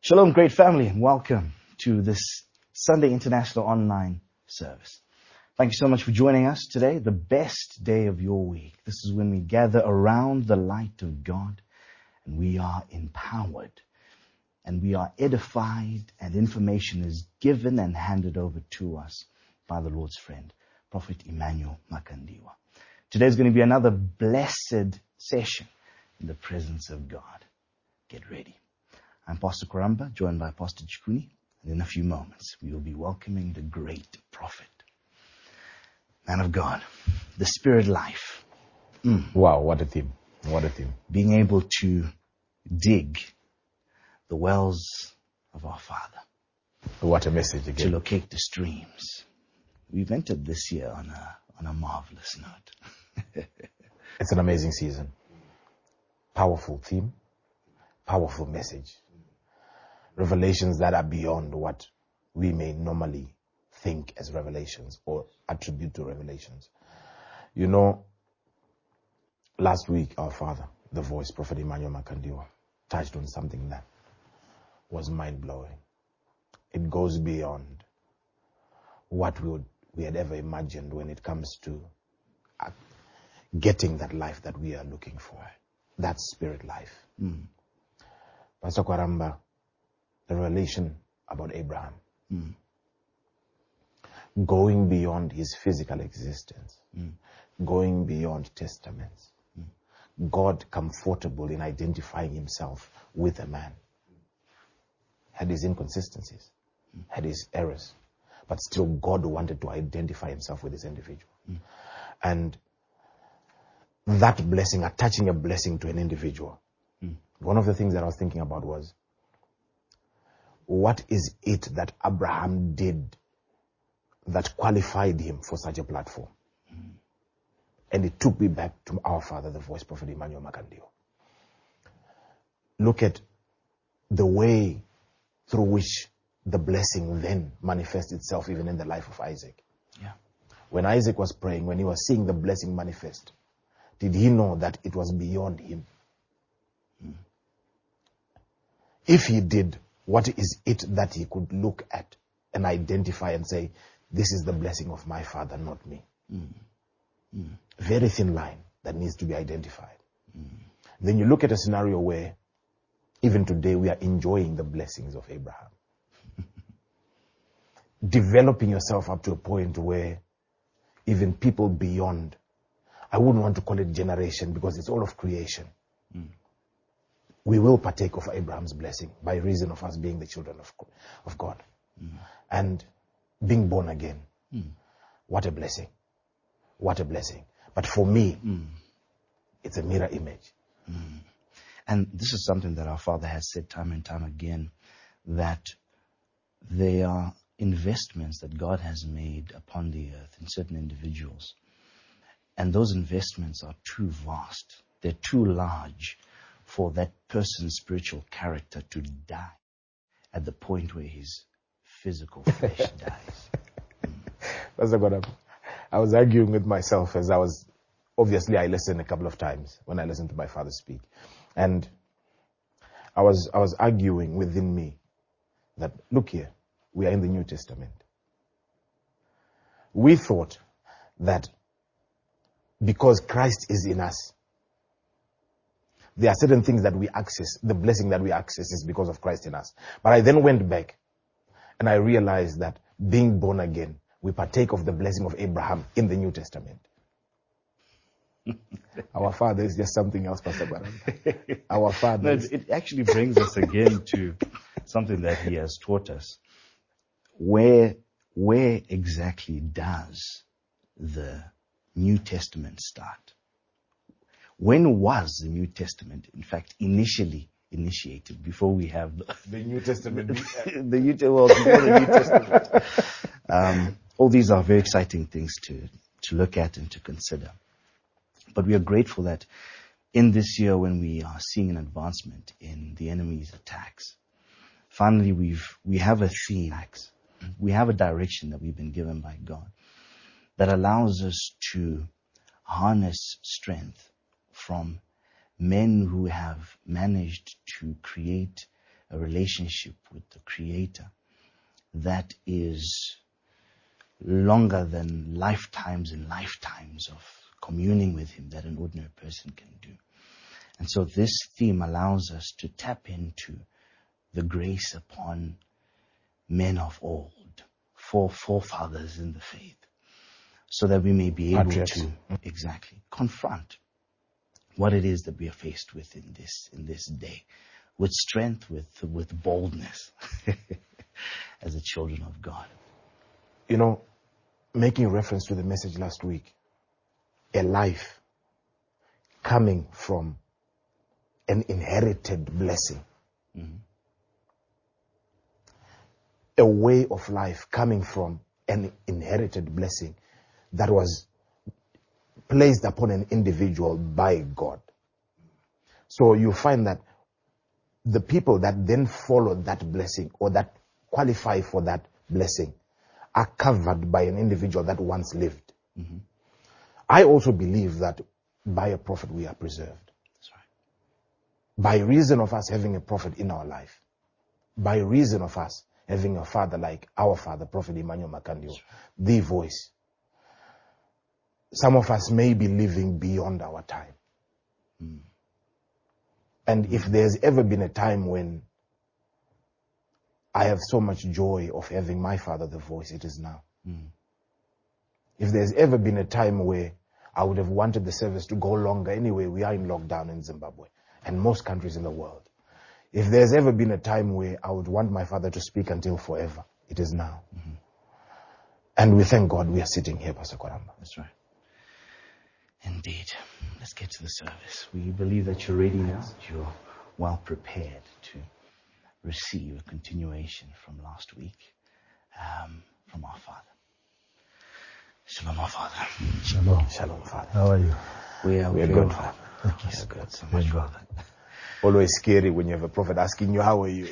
Shalom, great family, and welcome to this Sunday International Online service. Thank you so much for joining us today, the best day of your week. This is when we gather around the light of God, and we are empowered, and we are edified, and information is given and handed over to us by the Lord's friend, Prophet Emmanuel Makandiwa. Today is going to be another blessed session in the presence of God. Get ready. I'm Pastor Koramba, joined by Pastor Chikuni, and in a few moments we will be welcoming the great prophet. Man of God, the spirit life. Wow, what a theme. What a theme. Being able to dig the wells of our Father. What a message again. To locate the streams. We've entered this year on a marvelous note. It's an amazing season. Powerful theme. Powerful message. Revelations that are beyond what we may normally think as revelations or attribute to revelations. You know, last week our father, the voice, Prophet Emmanuel Makandiwa, touched on something that was mind-blowing. It goes beyond what we had ever imagined when it comes to getting that life that we are looking for, that spirit life. Pastor Kwaramba, the revelation about Abraham, going beyond his physical existence, going beyond testaments, God comfortable in identifying himself with a man, had his inconsistencies, had his errors, but still God wanted to identify himself with this individual. And that blessing, attaching a blessing to an individual, one of the things that I was thinking about was, what is it that Abraham did that qualified him for such a platform? And it took me back to our father, the voice, Prophet Emmanuel Makandiwa. Look at the way through which the blessing then manifests itself even in the life of Isaac. Yeah. When Isaac was praying, when he was seeing the blessing manifest, did he know that it was beyond him? If he did, what is it that he could look at and identify and say, this is the blessing of my father, not me? Very thin line that needs to be identified. Then you look at a scenario where even today we are enjoying the blessings of Abraham. Developing yourself up to a point where even people beyond, I wouldn't want to call it generation because it's all of creation. We will partake of Abraham's blessing by reason of us being the children of God. And being born again. What a blessing. What a blessing. But for me, it's a mirror image. And this is something that our Father has said time and time again, that there are investments that God has made upon the earth in certain individuals. And those investments are too vast. They're too large for that person's spiritual character to die at the point where his physical flesh dies. Pastor God, I was arguing with myself as I listened a couple of times when I listened to my father speak. And I was arguing within me that, look here, we are in the New Testament. We thought that because Christ is in us, there are certain things that we access. The blessing that we access is because of Christ in us. But I then went back and I realized that being born again, we partake of the blessing of Abraham in the New Testament. Our Father is just something else, Pastor Baranda. Our Father. No, it actually brings us again to something that he has taught us. Where exactly does the New Testament start? When was the New Testament, in fact, initially initiated before we have the New Testament? Before the New Testament. All these are very exciting things to look at and to consider. But we are grateful that in this year, when we are seeing an advancement in the enemy's attacks, finally we have a theme, we have a direction that we've been given by God that allows us to harness strength from men who have managed to create a relationship with the Creator that is longer than lifetimes and lifetimes of communing with Him that an ordinary person can do. And so this theme allows us to tap into the grace upon men of old, forefathers in the faith, so that we may be able to exactly confront what it is that we are faced with in this day, with strength, with boldness, as the children of God. You know, making reference to the message last week, a life coming from an inherited blessing. Mm-hmm. A way of life coming from an inherited blessing that was placed upon an individual by God. So you find that the people that then follow that blessing or that qualify for that blessing are covered by an individual that once lived. Mm-hmm. I also believe that by a prophet we are preserved. That's right. By reason of us having a prophet in our life, by reason of us having a father like our father, Prophet Emmanuel Makandiwa, the voice. Some of us may be living beyond our time. Mm. And if there's ever been a time when I have so much joy of having my father, the voice, it is now. Mm. If there's ever been a time where I would have wanted the service to go longer, anyway, we are in lockdown in Zimbabwe and most countries in the world. If there's ever been a time where I would want my father to speak until forever, it is now. Mm-hmm. And we thank God we are sitting here, Pastor Koramba. That's right. Indeed. Let's get to the service. We believe that you're ready now, that you're well prepared to receive a continuation from last week, from our Father. Shalom, our Father. Shalom. Shalom, Father. How are you? We are good, Father. Thank you so much, Father. Always scary when you have a prophet asking you, how are you?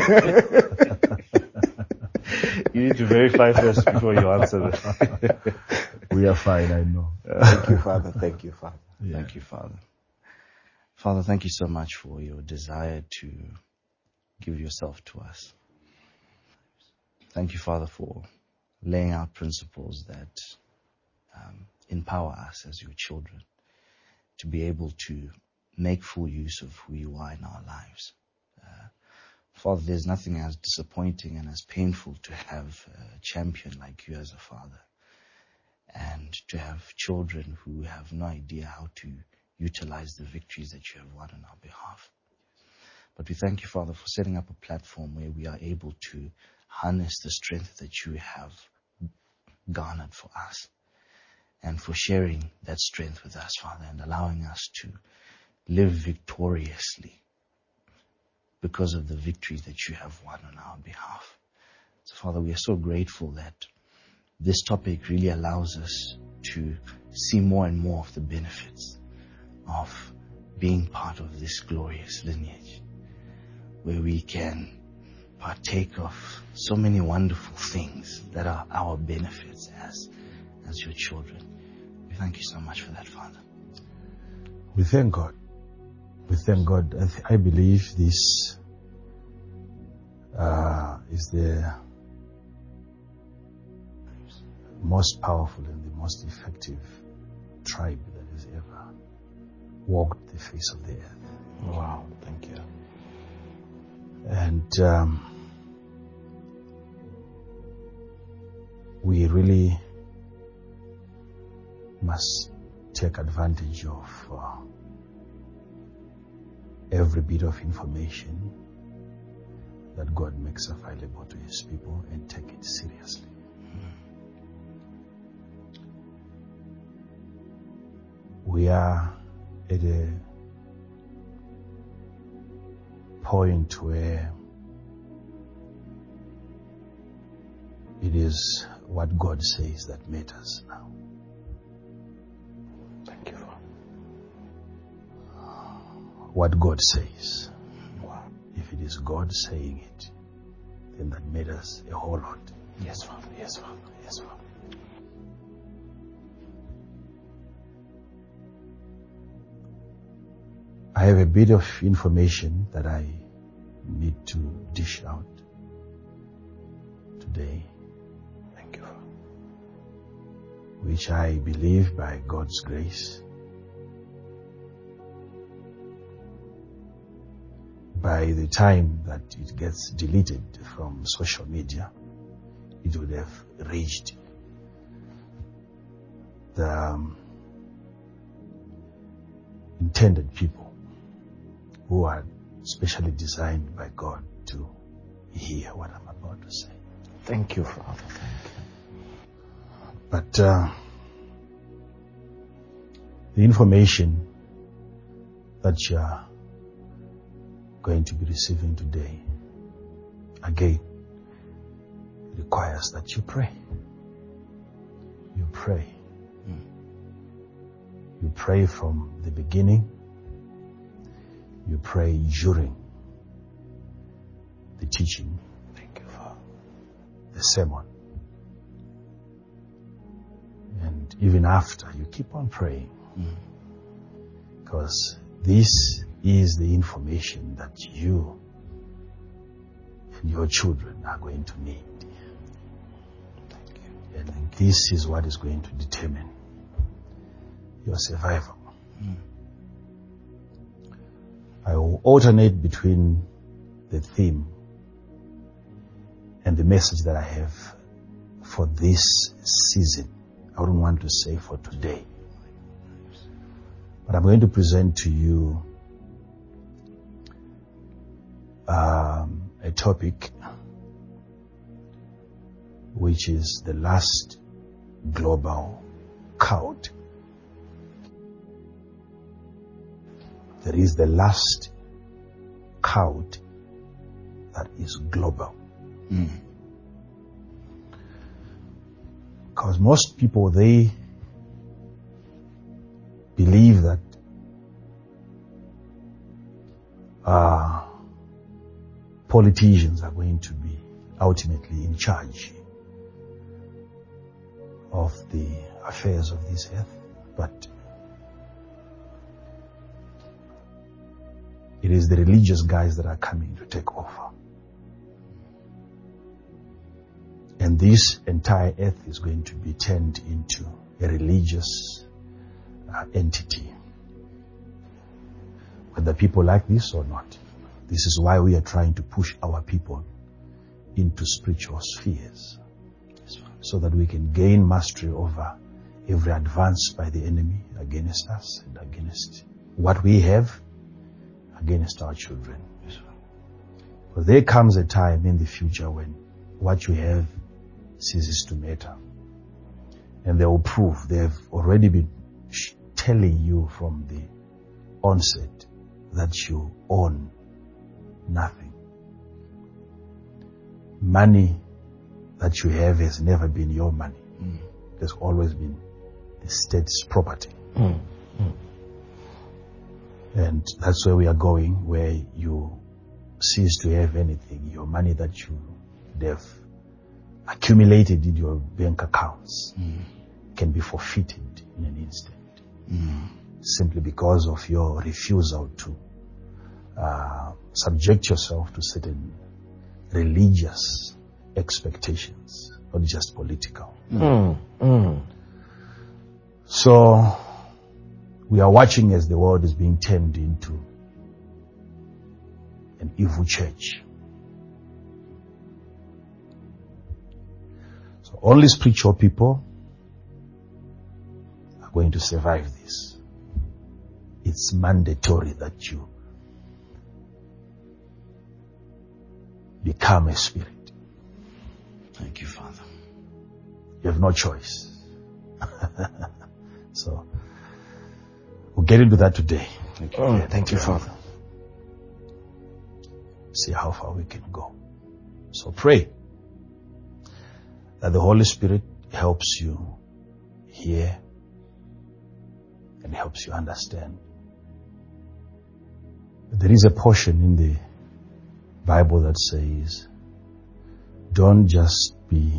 You need to verify first before you answer this. We are fine, I know. Thank you, Father. Thank you, Father. Yeah. Thank you, Father. Father, thank you so much for your desire to give yourself to us. Thank you, Father, for laying out principles that empower us as your children to be able to make full use of who you are in our lives. Father, there's nothing as disappointing and as painful to have a champion like you as a father, and to have children who have no idea how to utilize the victories that you have won on our behalf. But we thank you, Father, for setting up a platform where we are able to harness the strength that you have garnered for us, and for sharing that strength with us, Father, and allowing us to live victoriously because of the victories that you have won on our behalf. So, Father, we are so grateful that this topic really allows us to see more and more of the benefits of being part of this glorious lineage, where we can partake of so many wonderful things that are our benefits as your children. We thank you so much for that, Father. We thank God. We thank God. I believe this is the most powerful and the most effective tribe that has ever walked the face of the earth. Wow, thank you. And we really must take advantage of every bit of information that God makes available to His people and take it seriously. We are at a point where it is what God says that matters now. Thank you, Father. What God says. Wow. If it is God saying it, then that matters a whole lot. Yes, Father. Yes, Father. Yes, Father. I have a bit of information that I need to dish out today, Thank you, Father. which I believe by God's grace, by the time that it gets deleted from social media, it would have reached the intended people who are specially designed by God to hear what I'm about to say. Thank you, Father. Thank you. But the information that you are going to be receiving today, again, requires that you pray. You pray. You pray from the beginning. You pray during the teaching, Thank you, Father. the sermon. And even after, you keep on praying. Because this is the information that you and your children are going to need. Thank you. And this is what is going to determine your survival. I will alternate between the theme and the message that I have for this season. I wouldn't want to say for today. But I'm going to present to you a topic which is the last global count. There is the last count that is global. Because most people, they believe that politicians are going to be ultimately in charge of the affairs of this earth, but it is the religious guys that are coming to take over. And this entire earth is going to be turned into a religious entity. Whether people like this or not. This is why we are trying to push our people into spiritual spheres, so that we can gain mastery over every advance by the enemy against us and against what we have, against our children. But there comes a time in the future when what you have ceases to matter. And they will prove, they have already been telling you from the onset that you own nothing. Money that you have has never been your money. It has always been the state's property. And that's where we are going, where you cease to have anything. Your money that you have accumulated in your bank accounts can be forfeited in an instant. Simply because of your refusal to subject yourself to certain religious expectations, not just political. So we are watching as the world is being turned into an evil church. So only spiritual people are going to survive this. It's mandatory that you become a spirit. Thank you, Father. You have no choice. So we'll get into that today. Thank you, Father. See how far we can go. So pray that the Holy Spirit helps you hear and helps you understand. There is a portion in the Bible that says, don't just be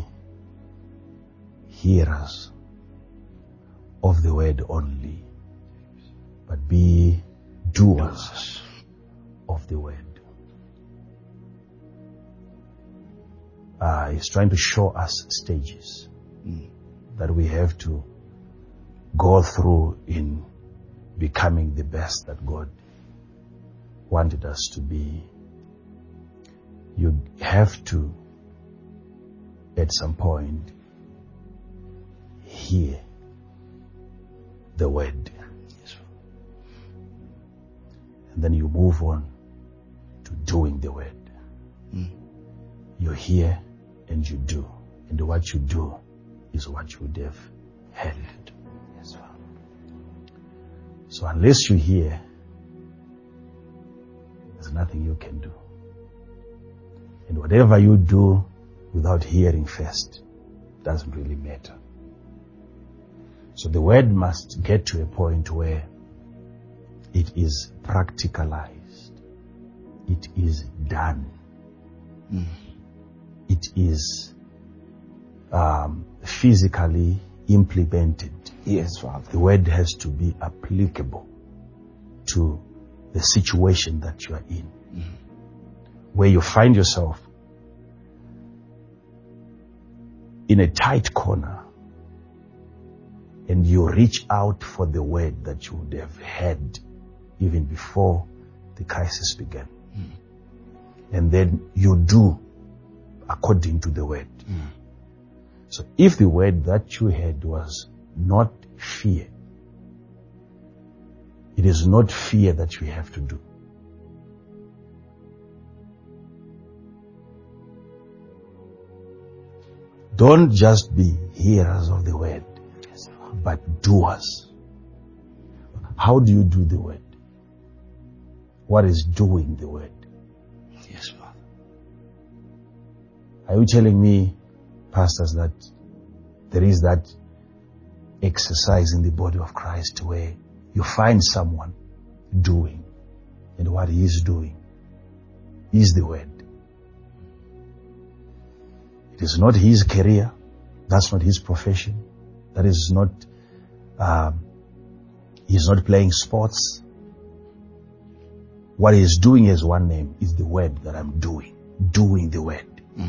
hearers of the word only, but be doers of the word. He's trying to show us stages that we have to go through in becoming the best that God wanted us to be. You have to, at some point, hear the word. And then you move on to doing the word. You hear and you do. And what you do is what you would have held. So unless you hear, there's nothing you can do. And whatever you do without hearing first doesn't really matter. So the word must get to a point where it is practicalized. It is done. It is physically implemented. Yes, Father. The word has to be applicable to the situation that you are in. Where you find yourself in a tight corner and you reach out for the word that you would have had even before the crisis began. And then you do according to the word. So if the word that you had was not fear, it is not fear that you have to do. Don't just be hearers of the word, but doers. How do you do the word? What is doing the word? Yes, Father. Are you telling me, pastors, that there is that exercise in the body of Christ where you find someone doing, and what he is doing is the word? It is not his career. That's not his profession. That is not, he's not playing sports. What he's doing is one name, is the word that I'm doing the word.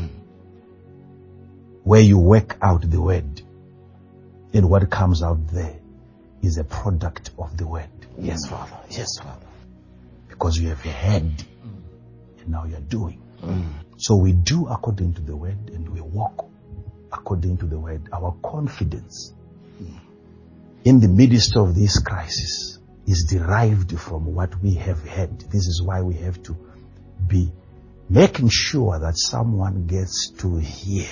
Where you work out the word, and what comes out there is a product of the word. Yes, Father. Yes, Father. Because you have heard, and now you're doing. So we do according to the word, and we walk according to the word. Our confidence in the midst of this crisis is derived from what we have heard. This is why we have to be making sure that someone gets to hear.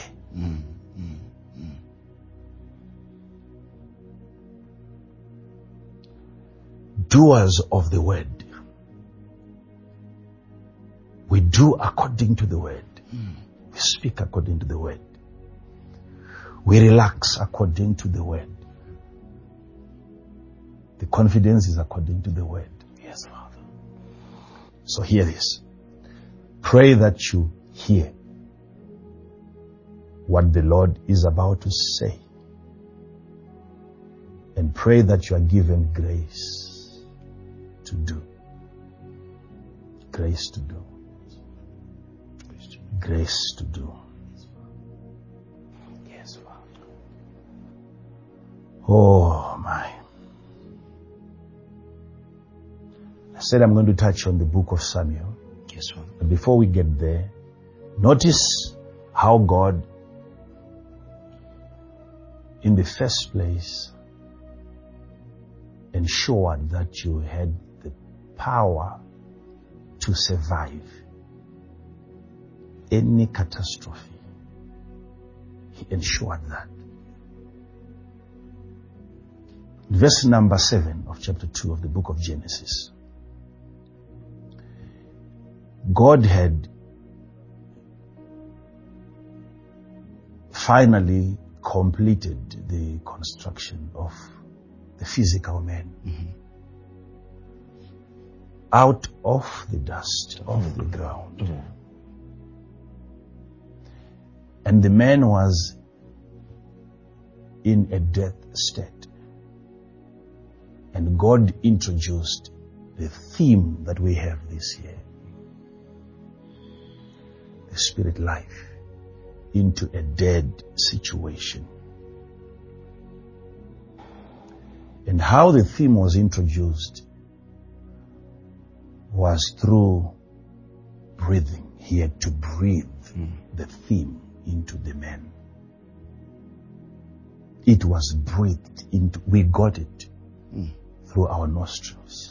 Doers of the word. We do according to the word. We speak according to the word. We relax according to the word. The confidence is according to the word. Yes, Father. So hear this. Pray that you hear what the Lord is about to say. And pray that you are given grace to do. Grace to do. Grace to do. Yes, Father. Oh my. I said I'm going to touch on the book of Samuel. Yes, Father. But before we get there, notice how God, in the first place, ensured that you had the power to survive any catastrophe. He ensured that. Verse number 7 of chapter 2 of the book of Genesis. God had finally completed the construction of the physical man. Out of the dust of the ground. And the man was in a death state. And God introduced the theme that we have this year. The spirit life into a dead situation. And how the theme was introduced was through breathing. He had to breathe the theme into the man. It was breathed into, we got it through our nostrils.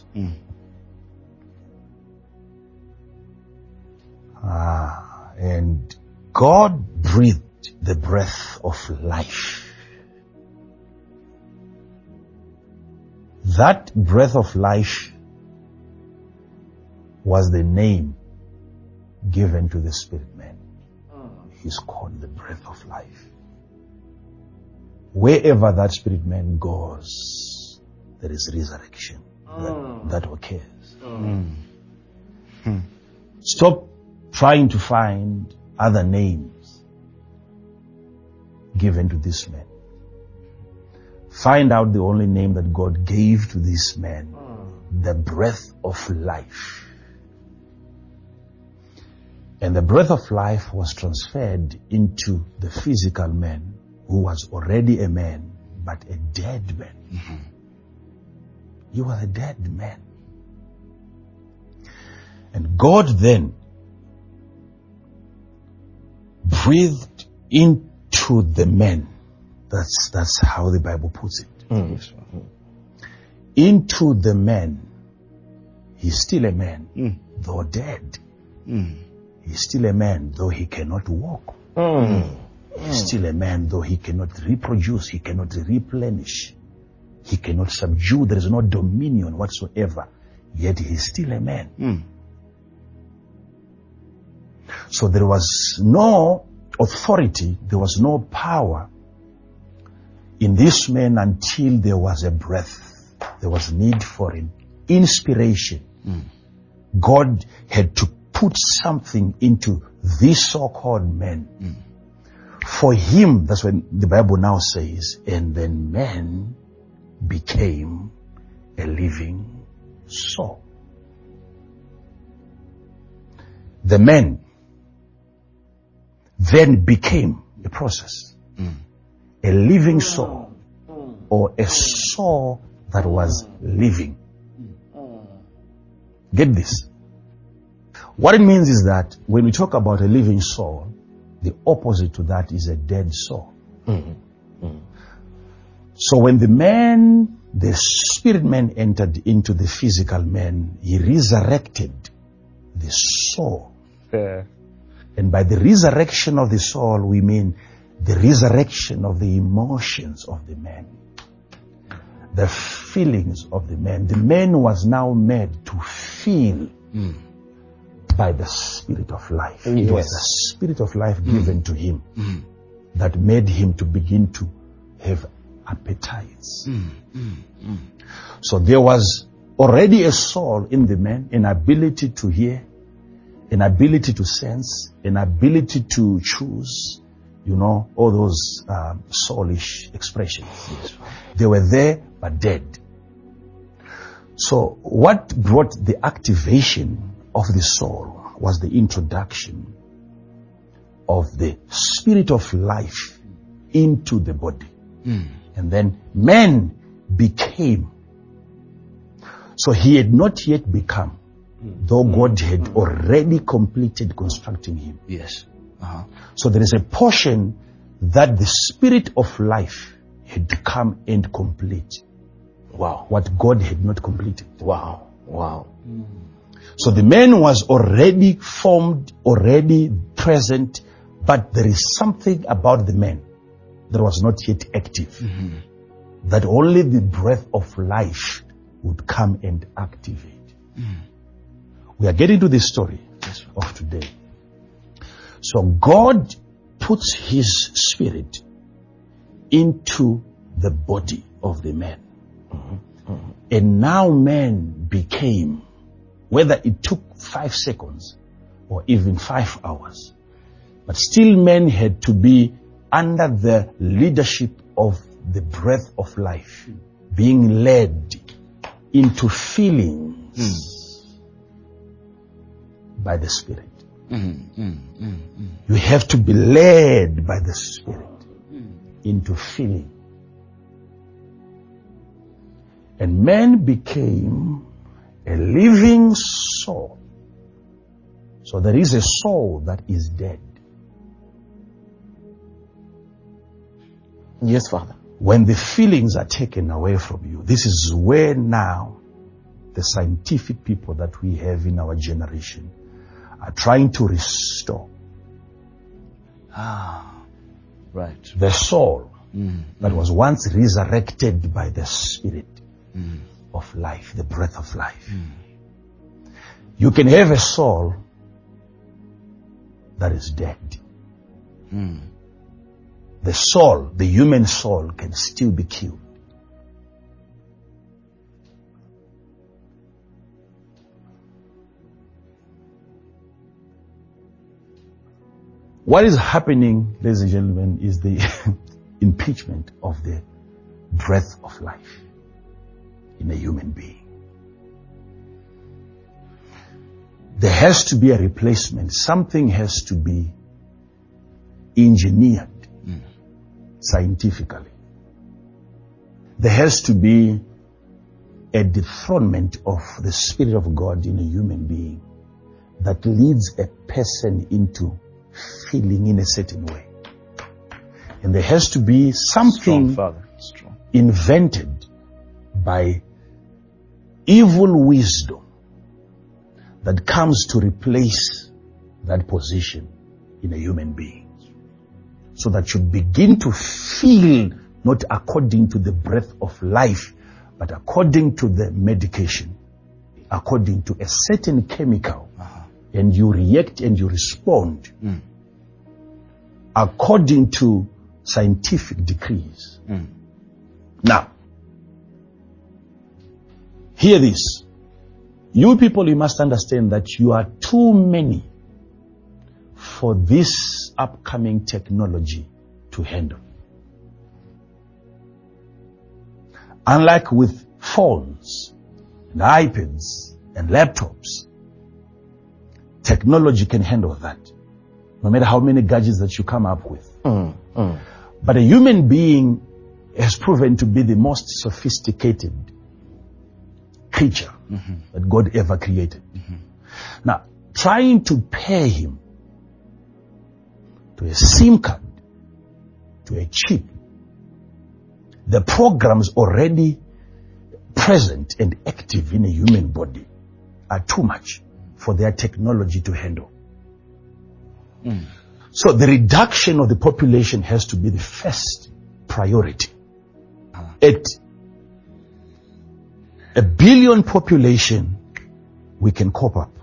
And God breathed the breath of life. That breath of life was the name given to the spirit man. He's called the breath of life. Wherever that spirit man goes, there is resurrection that occurs. Stop trying to find other names given to this man. Find out the only name that God gave to this man, the breath of life. And the breath of life was transferred into the physical man who was already a man, but a dead man. You are a dead man. And God then breathed into the man. That's how the Bible puts it. Into the man. He's still a man, though dead. He's still a man, though he cannot walk. He's still a man, though he cannot reproduce, he cannot replenish, he cannot subdue. There is no dominion whatsoever. Yet he's still a man. So there was no authority, there was no power in this man until there was a breath. There was need for an inspiration. God had to put something into this so-called man. For him, that's when the Bible now says, and then man became a living soul. The man then became a process. A living soul, or a soul that was living. Get this. What it means is that when we talk about a living soul, the opposite to that is a dead soul. So when the spirit man entered into the physical man, he resurrected the soul. And by the resurrection of the soul, we mean the resurrection of the emotions of the man, the feelings of the man. The man was now made to feel by the Spirit of life. It was the Spirit of life given to him that made him to begin to have appetites. So there was already a soul in the man, an ability to hear, an ability to sense, an ability to choose, all those soulish expressions. They were there, but dead. So what brought the activation of the soul was the introduction of the Spirit of life into the body. And then man became. So he had not yet become, though God had already completed constructing him. So there is a portion that the Spirit of life had to come and complete. What God had not completed. So the man was already formed, already present, but there is something about the man that was not yet active. That only the breath of life would come and activate. We are getting to the story of today. So God puts his spirit into the body of the man. And now man became, whether it took 5 seconds or even 5 hours, but still man had to be under the leadership of the breath of life, being led into feelings by the Spirit. You have to be led by the Spirit into feeling. And man became a living soul. So there is a soul that is dead. Yes, Father. When the feelings are taken away from you, this is where now the scientific people that we have in our generation are trying to restore Right. the soul that was once resurrected by the Spirit of life, the breath of life. You can have a soul that is dead. The soul, the human soul, can still be killed. What is happening, ladies and gentlemen, is the impeachment of the breath of life in a human being. There has to be a replacement. Something has to be engineered scientifically. There has to be a dethronement of the Spirit of God in a human being that leads a person into feeling in a certain way. And there has to be something invented by evil wisdom that comes to replace that position in a human being. So that you begin to feel not according to the breath of life, but according to the medication, according to a certain chemical. And you react and you respond according to scientific decrees. Now, hear this. You people, you must understand that you are too many for this upcoming technology to handle. Unlike with phones and iPads and laptops, technology can handle that, no matter how many gadgets that you come up with. But a human being has proven to be the most sophisticated creature that God ever created. Now, trying to pair him to a SIM card, to a chip, the programs already present and active in a human body are too much for their technology to handle. So the reduction of the population has to be the first priority. At 1 billion population, we can cope up.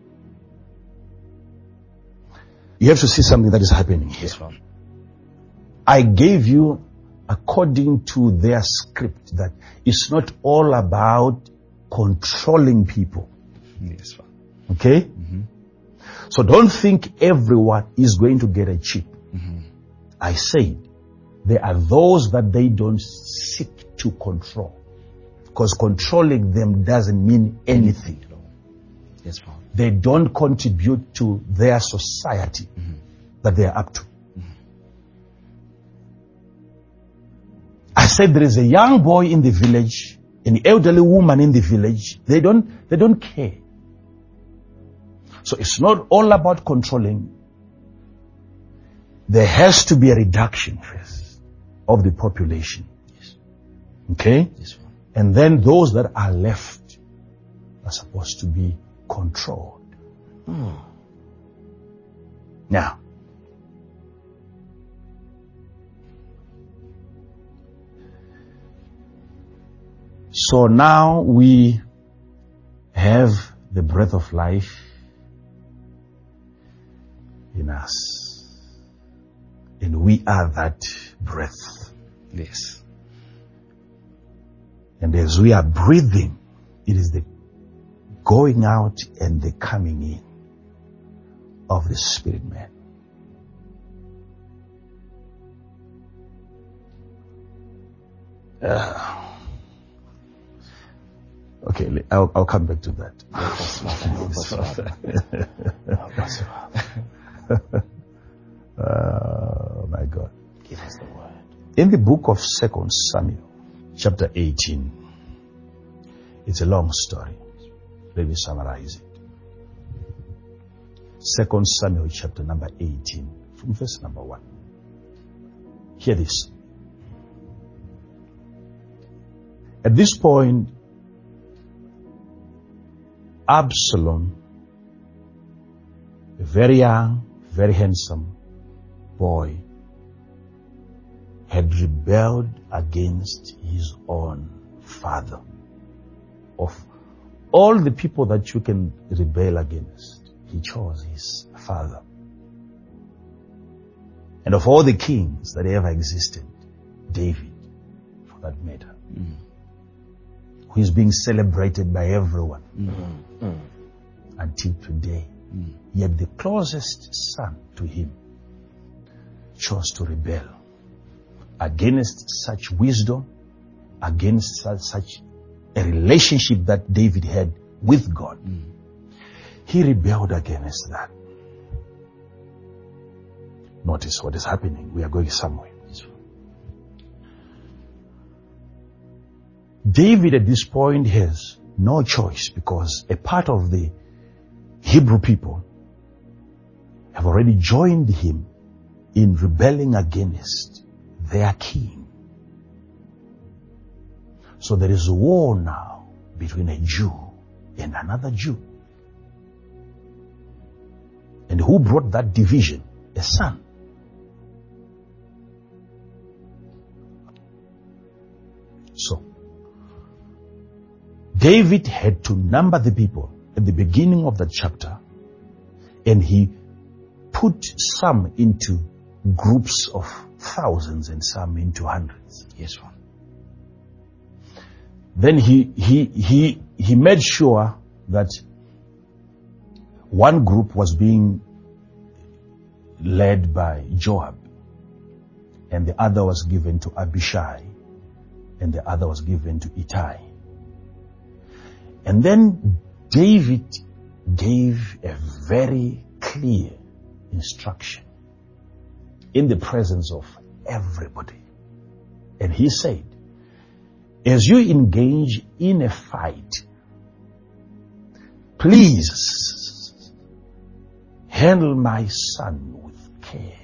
You have to see something that is happening here. I gave you according to their script that it's not all about controlling people. Okay? So don't think everyone is going to get a chip. I said there are those that they don't seek to control, because controlling them doesn't mean anything. They don't contribute to their society that they are up to. I said there is a young boy in the village, an elderly woman in the village. They don't care. So it's not all about controlling. There has to be a reduction first of the population. Okay? And then those that are left are supposed to be controlled. Now, so now we have the breath of life in us, and we are that breath. Yes. And as we are breathing, it is the going out and the coming in of the spirit man. Okay, I'll come back to that. possible. Oh my God. Give us the word. In the book of 2 Samuel, chapter 18, it's a long story. Let me summarize it. 2 Samuel chapter number 18, from verse number 1. Hear this. At this point, Absalom, a very young, very handsome boy, had rebelled against his own father. Of all the people that you can rebel against, he chose his father. And of all the kings that ever existed, David, for that matter, who is being celebrated by everyone until today, yet the closest son to him chose to rebel against such wisdom, against such a relationship that David had with God. He rebelled against that. Notice what is happening. We are going somewhere. David at this point has no choice, because a part of the Hebrew people have already joined him in rebelling against their king. So there is a war now between a Jew and another Jew. And who brought that division? A son. So, David had to number the people at the beginning of that chapter, and he put some into groups of thousands and some into hundreds. Yes, one. Then he made sure that one group was being led by Joab, and the other was given to Abishai, and the other was given to Ittai. And then David gave a very clear instruction in the presence of everybody. And he said, as you engage in a fight, please handle my son with care.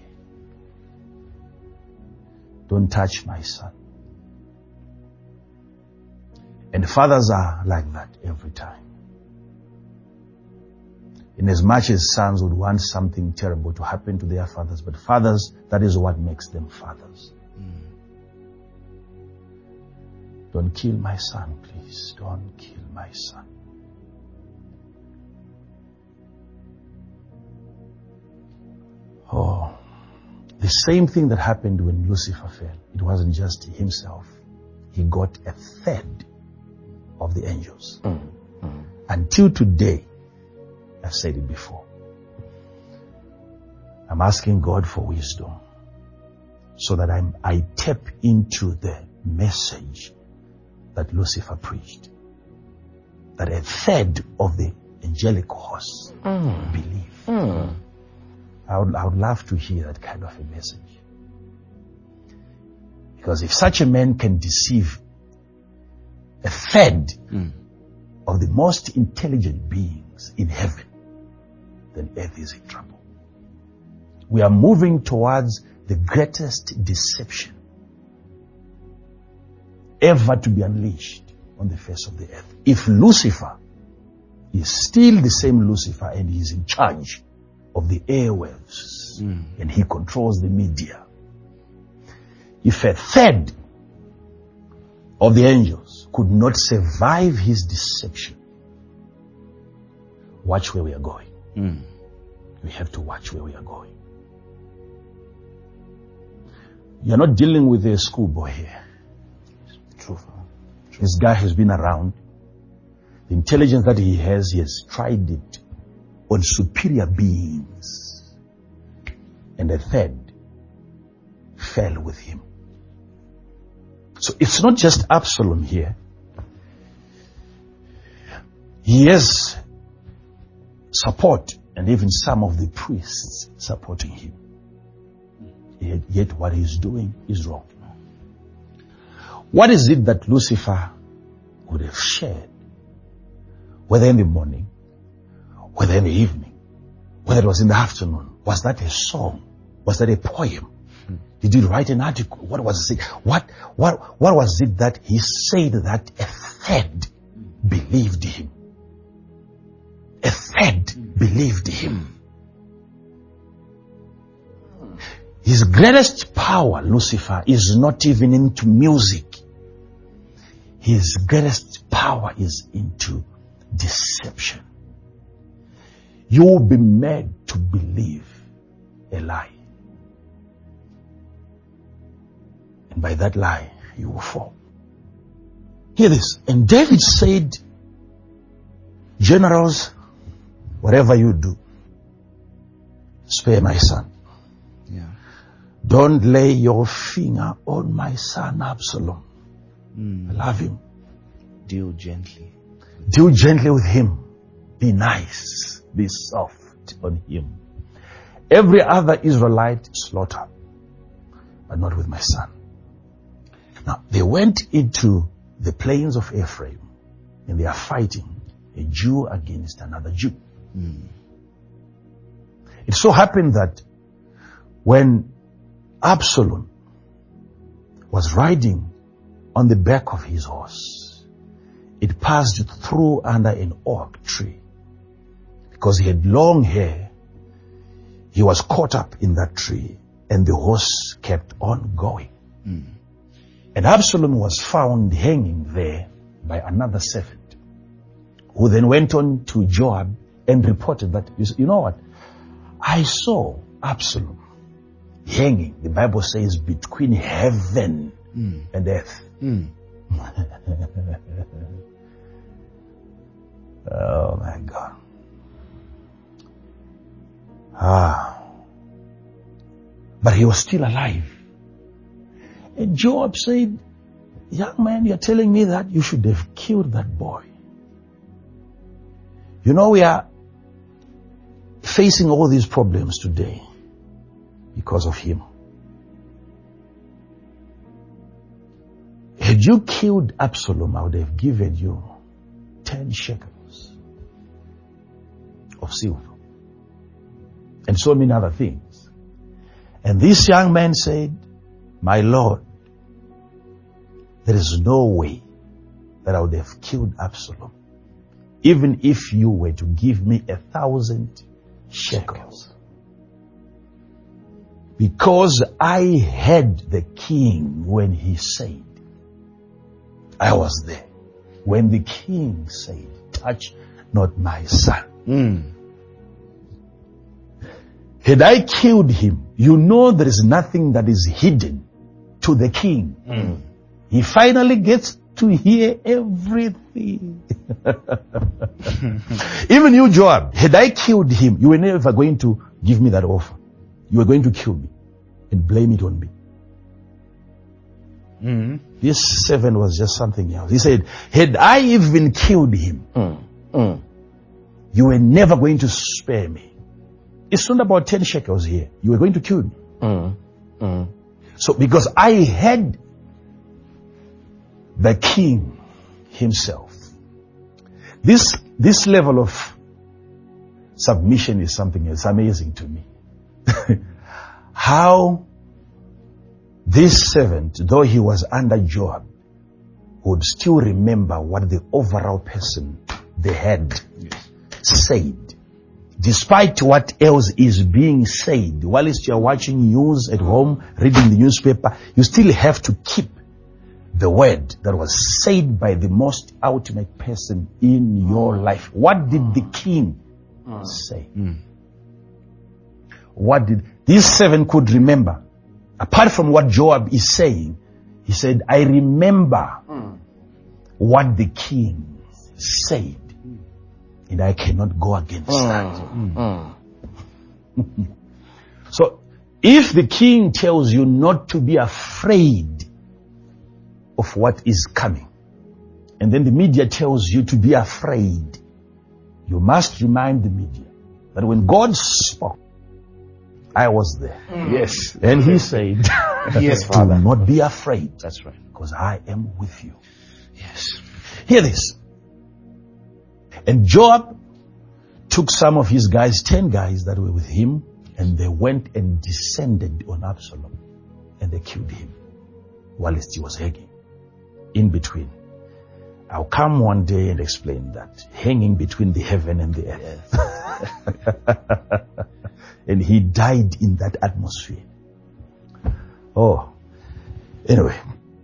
Don't touch my son. And fathers are like that every time. In as much as sons would want something terrible to happen to their fathers, but fathers, that is what makes them fathers. Don't kill my son, please. Don't kill my son. Oh, the same thing that happened when Lucifer fell. It wasn't just himself. He got a third of the angels. Until today, I've said it before, I'm asking God for wisdom so that I tap into the message that Lucifer preached, that a third of the angelic hosts believe. I would love to hear that kind of a message. Because if such a man can deceive a third of the most intelligent beings in heaven, then earth is in trouble. We are moving towards the greatest deception ever to be unleashed on the face of the earth. If Lucifer is still the same Lucifer and he's in charge of the airwaves and he controls the media, if a third of the angels could not survive his deception, watch where we are going. We have to watch where we are going. You're not dealing with a schoolboy here. True. This guy has been around. The intelligence that he has tried it on superior beings. And a third fell with him. So it's not just Absalom here. He has support and even some of the priests supporting him. Yet what he's doing is wrong. What is it that Lucifer would have shared? Whether in the morning, whether in the evening, whether it was in the afternoon. Was that a song? Was that a poem? Did he write an article? What was it? What was it that he said that a third believed him? A third believed him. His greatest power, Lucifer, is not even into music. His greatest power is into deception. You will be made to believe a lie. And by that lie, you will fall. Hear this. And David said, generals, whatever you do, spare my son. Yeah. Don't lay your finger on my son Absalom. I love him. Deal gently. Deal gently with him. Be nice. Be soft on him. Every other Israelite slaughter, but not with my son. Now, they went into the plains of Ephraim, and they are fighting a Jew against another Jew. It so happened that when Absalom was riding on the back of his horse, it passed through under an oak tree. Because he had long hair, he was caught up in that tree, and the horse kept on going. And Absalom was found hanging there by another servant, who then went on to Joab and reported that, you know what? I saw Absalom hanging, the Bible says, between heaven and earth. Oh my God. But he was still alive. And Joab said, young man, you're telling me that you should have killed that boy. You know, we are facing all these problems today because of him. Had you killed Absalom, I would have given you 10 shekels of silver and so many other things. And this young man said, my Lord, there is no way that I would have killed Absalom, even if you were to give me 1,000 shekels. Because I heard the king when he said, I was there when the king said, touch not my son. Had I killed him, you know there is nothing that is hidden to the king. He finally gets to hear everything. Even you, Joab, had I killed him, you were never going to give me that offer. You were going to kill me and blame it on me. This servant was just something else. He said, had I even killed him, you were never going to spare me. It's not about 10 shekels here. You were going to kill me. So because I had the king himself. This level of submission is something else. Amazing to me. How this servant, though he was under Joab, would still remember what the overall person they had said. Despite what else is being said, whilst you're watching news at home, reading the newspaper, you still have to keep the word that was said by the most ultimate person in your life. What did the king say? What did this servant could remember? Apart from what Joab is saying, he said, I remember what the king said, and I cannot go against that. So, if the king tells you not to be afraid of what is coming, and then the media tells you to be afraid, you must remind the media that when God spoke, I was there. Yes. And he said, Yes, do Father. not be afraid, That's right. because I am with you. Yes. Hear this. And Joab took some of his guys, 10 guys that were with him, and they went and descended on Absalom, and they killed him whilst he was hanging in between. I'll come one day and explain that. Hanging between the heaven and the earth. And he died in that atmosphere. Oh, anyway.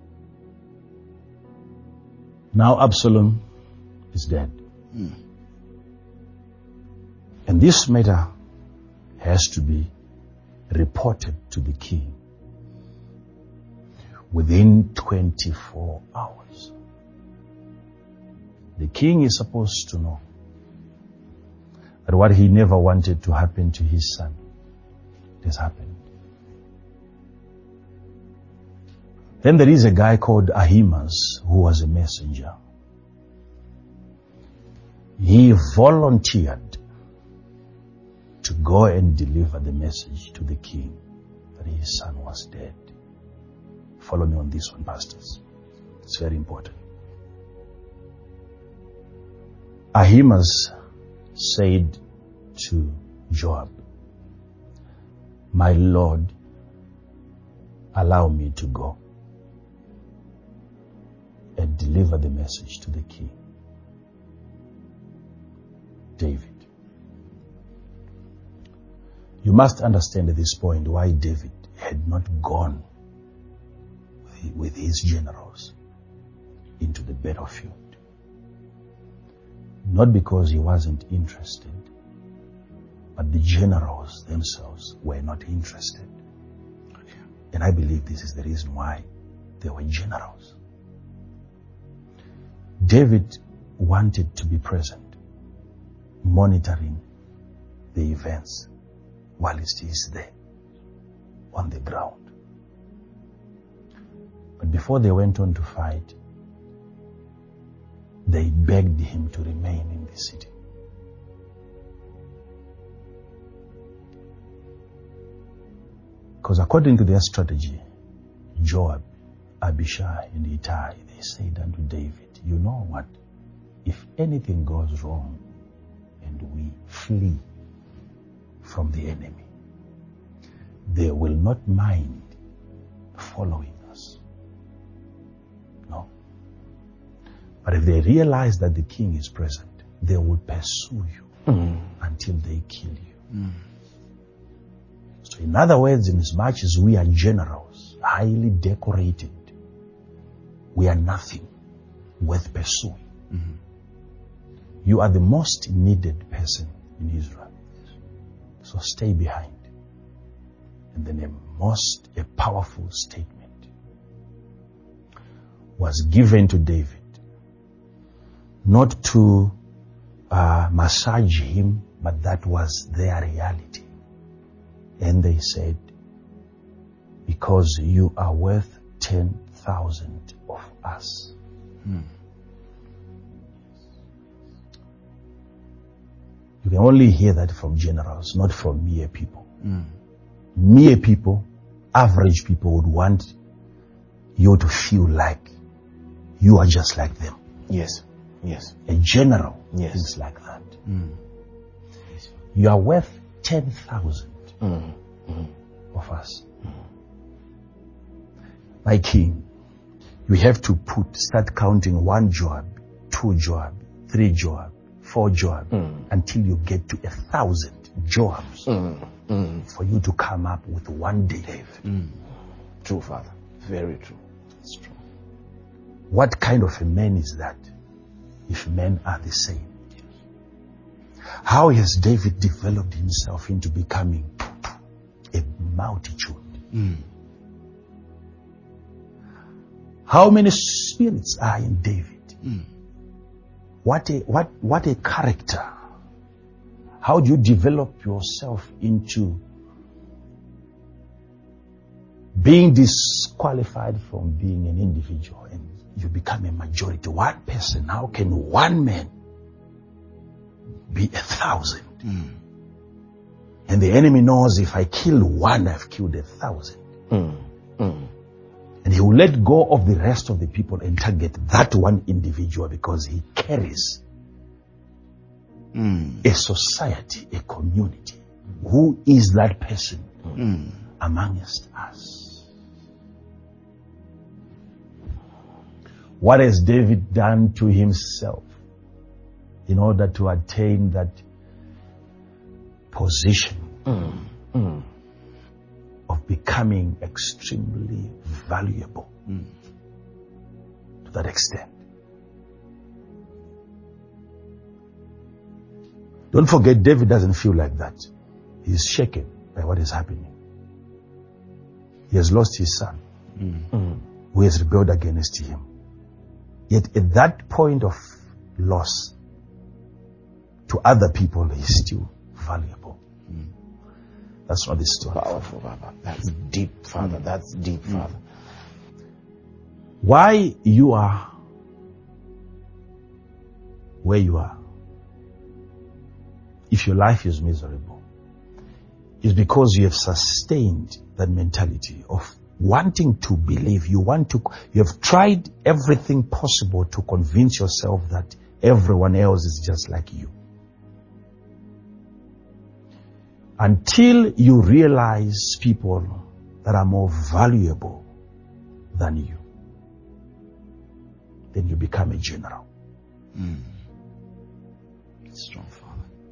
Now Absalom is dead. And this matter has to be reported to the king within 24 hours. The king is supposed to know that what he never wanted to happen to his son has happened. Then there is a guy called Ahimaaz who was a messenger. He volunteered to go and deliver the message to the king that his son was dead. Follow me on this one, pastors. It's very important. Ahimaaz said to Joab, my Lord, allow me to go and deliver the message to the king. David. You must understand at this point why David had not gone with his generals into the battlefield. Not because he wasn't interested, but the generals themselves were not interested. And I believe this is the reason why they were generals. David wanted to be present, monitoring the events while he is there on the ground. But before they went on to fight, they begged him to remain in the city. Because according to their strategy, Joab, Abishai, and Ittai, they said unto David, you know what? If anything goes wrong and we flee from the enemy, they will not mind following us. No. But if they realize that the king is present, they will pursue you until they kill you. So in other words, in as much as we are generals, highly decorated, we are nothing worth pursuing. You are the most needed person in Israel. So stay behind. And then a powerful statement was given to David, not to massage him, but that was their reality. And they said, because you are worth 10,000 of us. You can only hear that from generals, not from mere people. Mere people, average people would want you to feel like you are just like them. Yes. Yes. A general Yes. thinks like that. You are worth 10,000 of us. My king, you have to start counting 1 Joab, 2 Joab, 3 Joab, 4 Joab, until you get to 1,000 Joabs for you to come up with one David. True, Father. Very true. It's true. What kind of a man is that if men are the same? How has David developed himself into becoming a multitude? How many spirits are in David? What a character. How do you develop yourself into being disqualified from being an individual and you become a majority? One person, how can one man be 1,000? And the enemy knows if I kill one, I've killed 1,000. And he will let go of the rest of the people and target that one individual because he carries a society, a community. Who is that person amongst us? What has David done to himself in order to attain that position of becoming extremely valuable to that extent? Don't forget, David doesn't feel like that. He's shaken by what is happening. He has lost his son, who has rebelled against him. Yet at that point of loss, to other people, he's still valuable. That's what this story. Powerful, Baba. That's deep, Father. That's deep, Father. Why you are where you are, if your life is miserable, is because you have sustained that mentality of wanting to believe. You have tried everything possible to convince yourself that everyone else is just like you. Until you realize people that are more valuable than you, then you become a general. Strong, Father.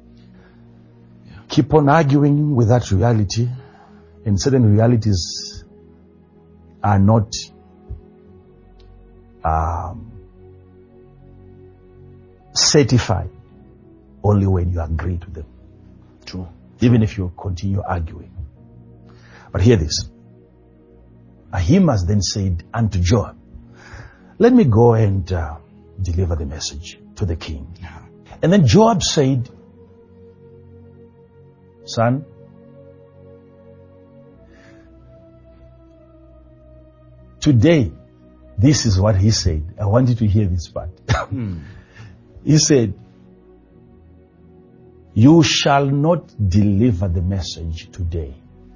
Keep on arguing with that reality, and certain realities are not certified only when you agree to them. True. Even if you continue arguing. But hear this. Ahimaaz then said unto Joab, let me go and deliver the message to the king. And then Joab said, son, today, this is what he said. I want you to hear this part. He said, you shall not deliver the message today.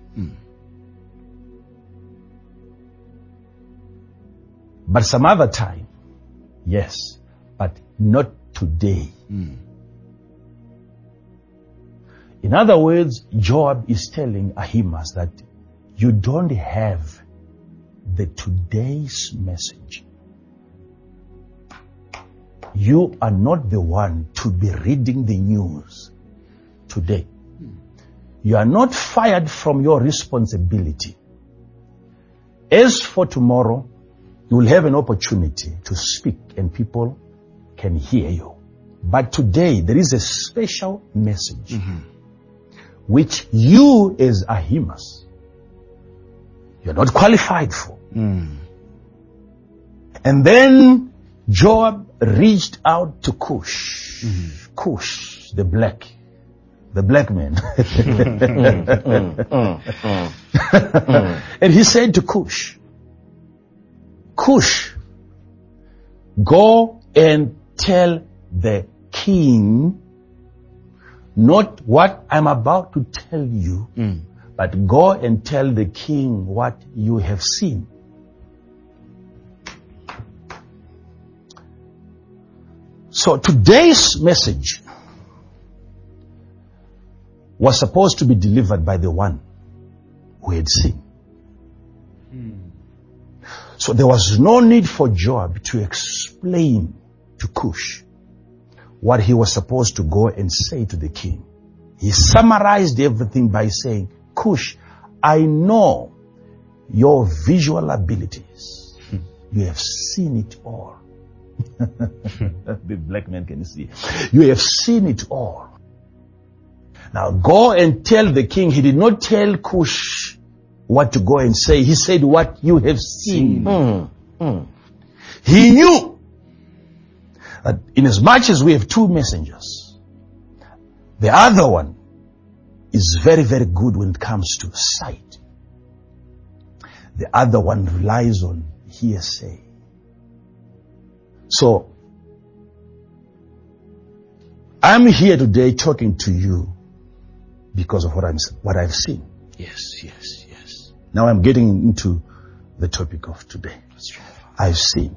But some other time, yes, but not today. In other words, Joab is telling Ahimaaz that you don't have the today's message. You are not the one to be reading the news today. You are not fired from your responsibility. As for tomorrow, you will have an opportunity to speak and people can hear you. But today, there is a special message which you as Ahimaaz, you're not qualified for. And then Joab reached out to Cush. Cush, the black man. And he said to Cush, Cush, go and tell the king not what I'm about to tell you, but go and tell the king what you have seen. So today's message was supposed to be delivered by the one who had seen. So there was no need for Joab to explain to Cush what he was supposed to go and say to the king. He summarized everything by saying, Cush, I know your visual abilities. You have seen it all. The black man can see. You have seen it all. Now go and tell the king. He did not tell Cush what to go and say. He said what you have seen. He knew that in as much as we have two messengers, the other one is very, very good when it comes to sight. The other one relies on hearsay. So, I'm here today talking to you because of what I've seen. Yes. Now I'm getting into the topic of today. That's right. I've seen.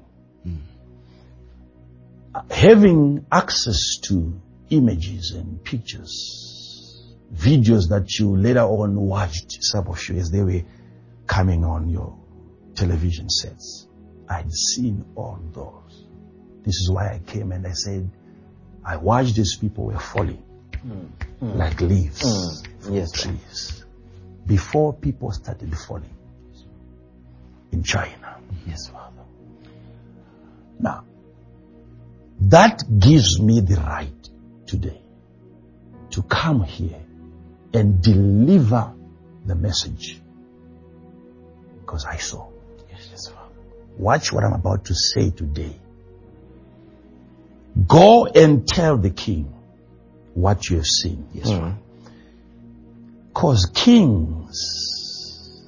Having access to images and pictures, videos that you later on watched, some of you, as they were coming on your television sets. I'd seen all those. This is why I came and I said, I watched these people were falling like leaves from trees before people started falling in China. Yes, Father. Now, that gives me the right today to come here and deliver the message because I saw. Yes, Father. Watch what I'm about to say today. Go and tell the king what you have seen. Yes, Father. Because kings,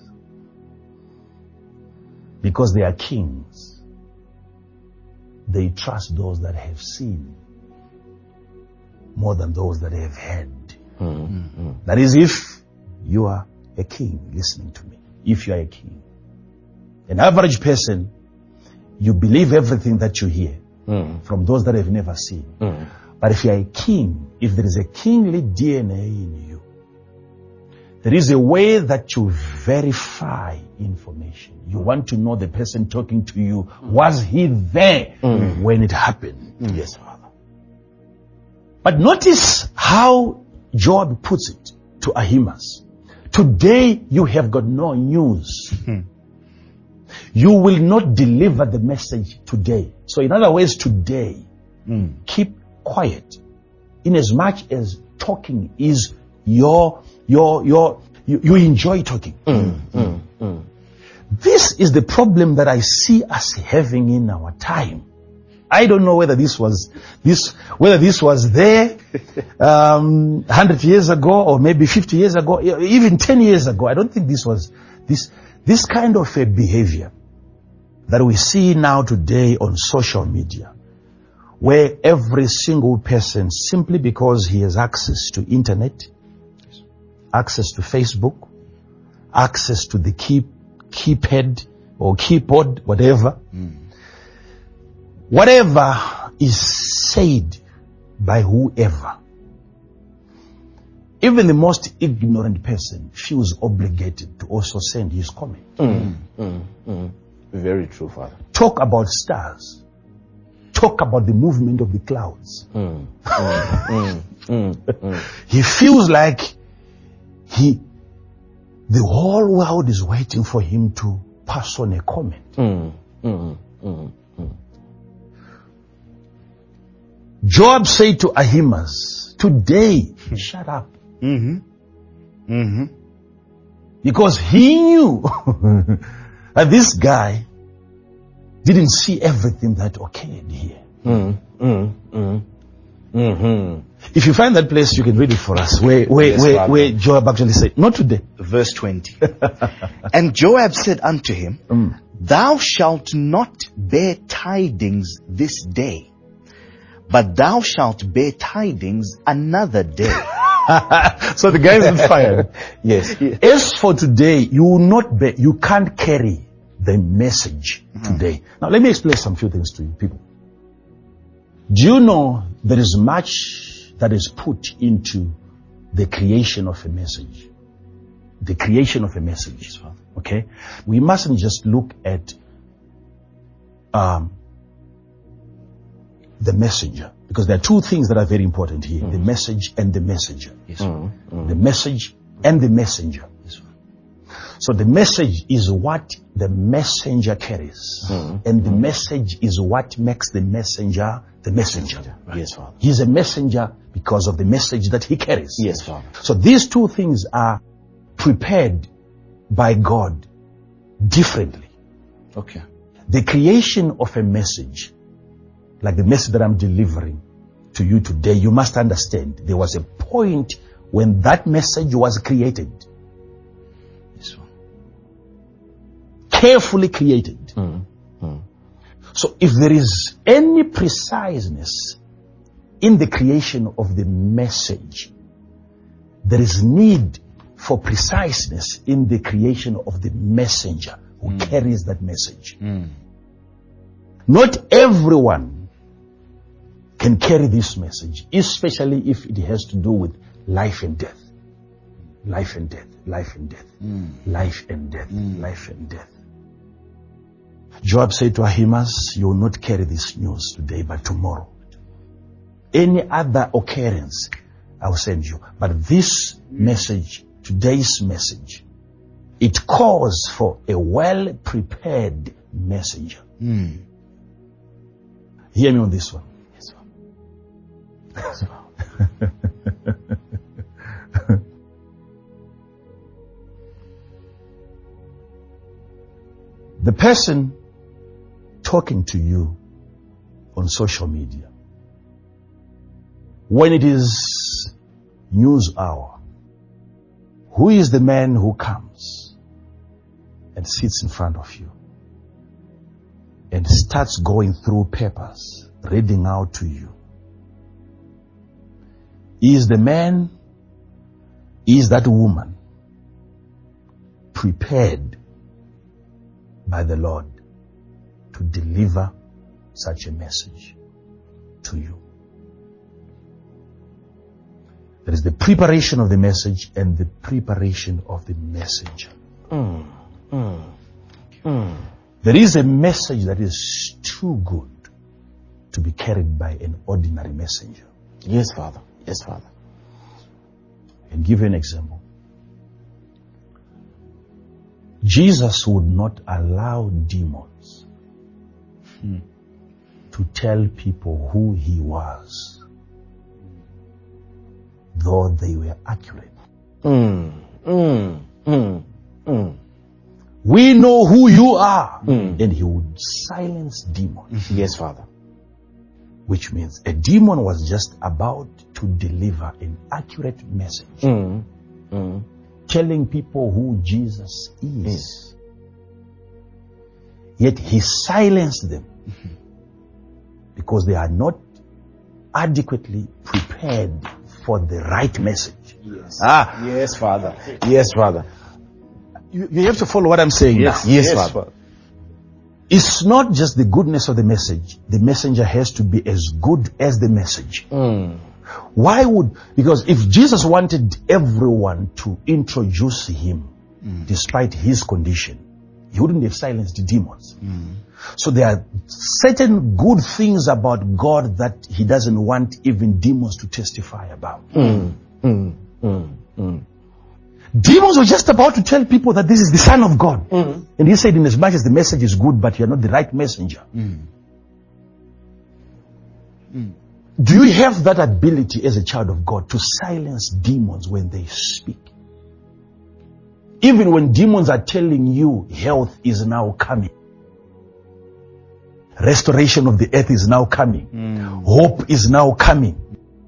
because they are kings, they trust those that have seen more than those that have heard. That is, if you are a king listening to me, if you are a king, an average person, you believe everything that you hear from those that have never seen. But if you are a king, if there is a kingly DNA in you, there is a way that you verify information. You want to know the person talking to you. Was he there when it happened? Yes, Father. But notice how Job puts it to Ahimaaz. Today you have got no news. You will not deliver the message today. So in other words, today, keep quiet. In as much as talking is you enjoy talking. This is the problem that I see us having in our time. I don't know whether this was there 100 years ago or maybe 50 years ago, even 10 years ago. I don't think this was this kind of a behavior that we see now today on social media, where every single person, simply because he has access to internet, access to Facebook, access to the keypad or keyboard, whatever is said by whoever, even the most ignorant person feels obligated to also send his comment. Very true, Father. Talk about stars. Talk about the movement of the clouds. He feels like the whole world is waiting for him to pass on a comment. Job said to Ahimaaz, today, shut up. Because he knew that this guy didn't see everything that occurred here. If you find that place, you can read it for us, where Joab actually said, not today. Verse 20. And Joab said unto him, Thou shalt not bear tidings this day, but thou shalt bear tidings another day. So the guy is fired. Yes. As for today, you will not bear, you can't carry the message today. Now let me explain some few things to you people. Do you know there is much that is put into the creation of a message? The creation of a message. Okay? We mustn't just look at the messenger, because there are two things that are very important here. The message and the messenger. The message and the messenger. So the message is what the messenger carries. And the message is what makes the messenger the messenger. Yes, Father. He's a messenger because of the message that he carries. Yes, Father. So these two things are prepared by God differently. Okay. The creation of a message, like the message that I'm delivering to you today, you must understand there was a point when that message was created. Carefully created. So if there is any preciseness in the creation of the message, there is need for preciseness in the creation of the messenger who carries that message. Not everyone can carry this message, especially if it has to do with life and death. Life and death, life and death, life and death, life and death. Joab said to Ahimaaz, you will not carry this news today, but tomorrow. Any other occurrence, I will send you. But this message, today's message, it calls for a well-prepared messenger. Hear me on this one. Yes, The person talking to you on social media, when it is news hour, who is the man who comes and sits in front of you and starts going through papers, reading out to you? Is the man, is that woman prepared by the Lord to deliver such a message to you? There is the preparation of the message and the preparation of the messenger. There is a message that is too good to be carried by an ordinary messenger. Yes, Father. Yes, Father. And give you an example. Jesus would not allow demons to tell people who he was, though they were accurate. We know who you are. And he would silence demons. Yes, Father. Which means a demon was just about to deliver an accurate message. Telling people who Jesus is. Yet he silenced them because they are not adequately prepared for the right message. Yes. Yes, Father. Yes, Father. You have to follow what I'm saying. Yes, now. yes, Father. It's not just the goodness of the message. The messenger has to be as good as the message. Why would, because if Jesus wanted everyone to introduce him, despite his condition, he wouldn't have silenced the demons. So there are certain good things about God that he doesn't want even demons to testify about. Demons were just about to tell people that this is the Son of God. And he said, in as much as the message is good, but you're not the right messenger. Do you have that ability as a child of God to silence demons when they speak? Even when demons are telling you health is now coming. Restoration of the earth is now coming. Hope is now coming.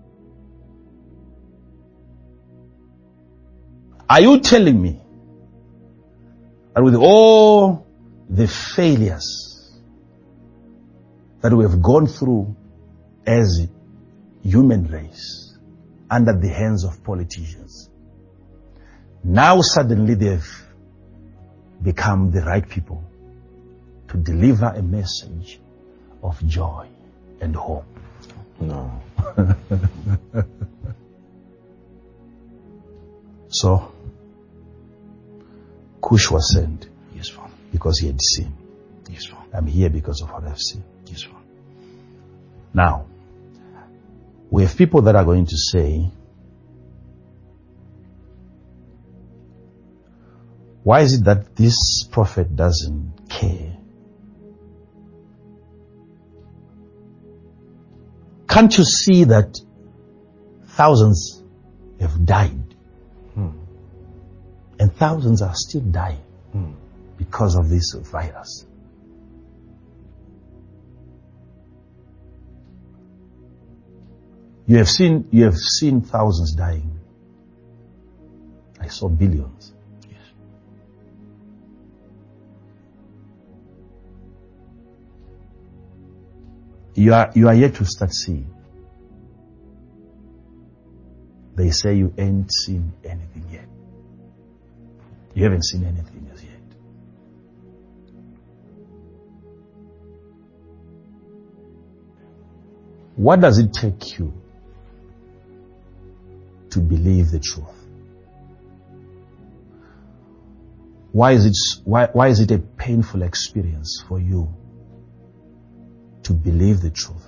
Are you telling me that with all the failures that we have gone through as human race under the hands of politicians, now suddenly they've become the right people to deliver a message of joy and hope? No. So, Cush was sent. Yes, Father. Because he had seen. Yes, Father. I'm here because of what I've seen. Yes, Father. Now, we have people that are going to say, why is it that this prophet doesn't care? Can't you see that thousands have died? And thousands are still dying because of this virus. You have seen thousands dying. I saw billions. Yes. You are yet to start seeing. they say you ain't seen anything yet. You haven't seen anything as yet. What does it take you to believe the truth? Why is it a painful experience for you to believe the truth?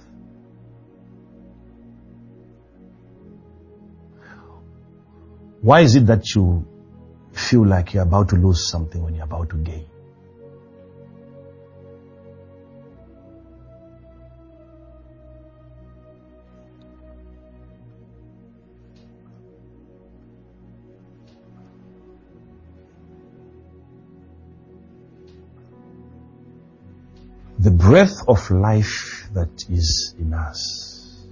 Why is it that you feel like you're about to lose something when you're about to gain? The breath of life that is in us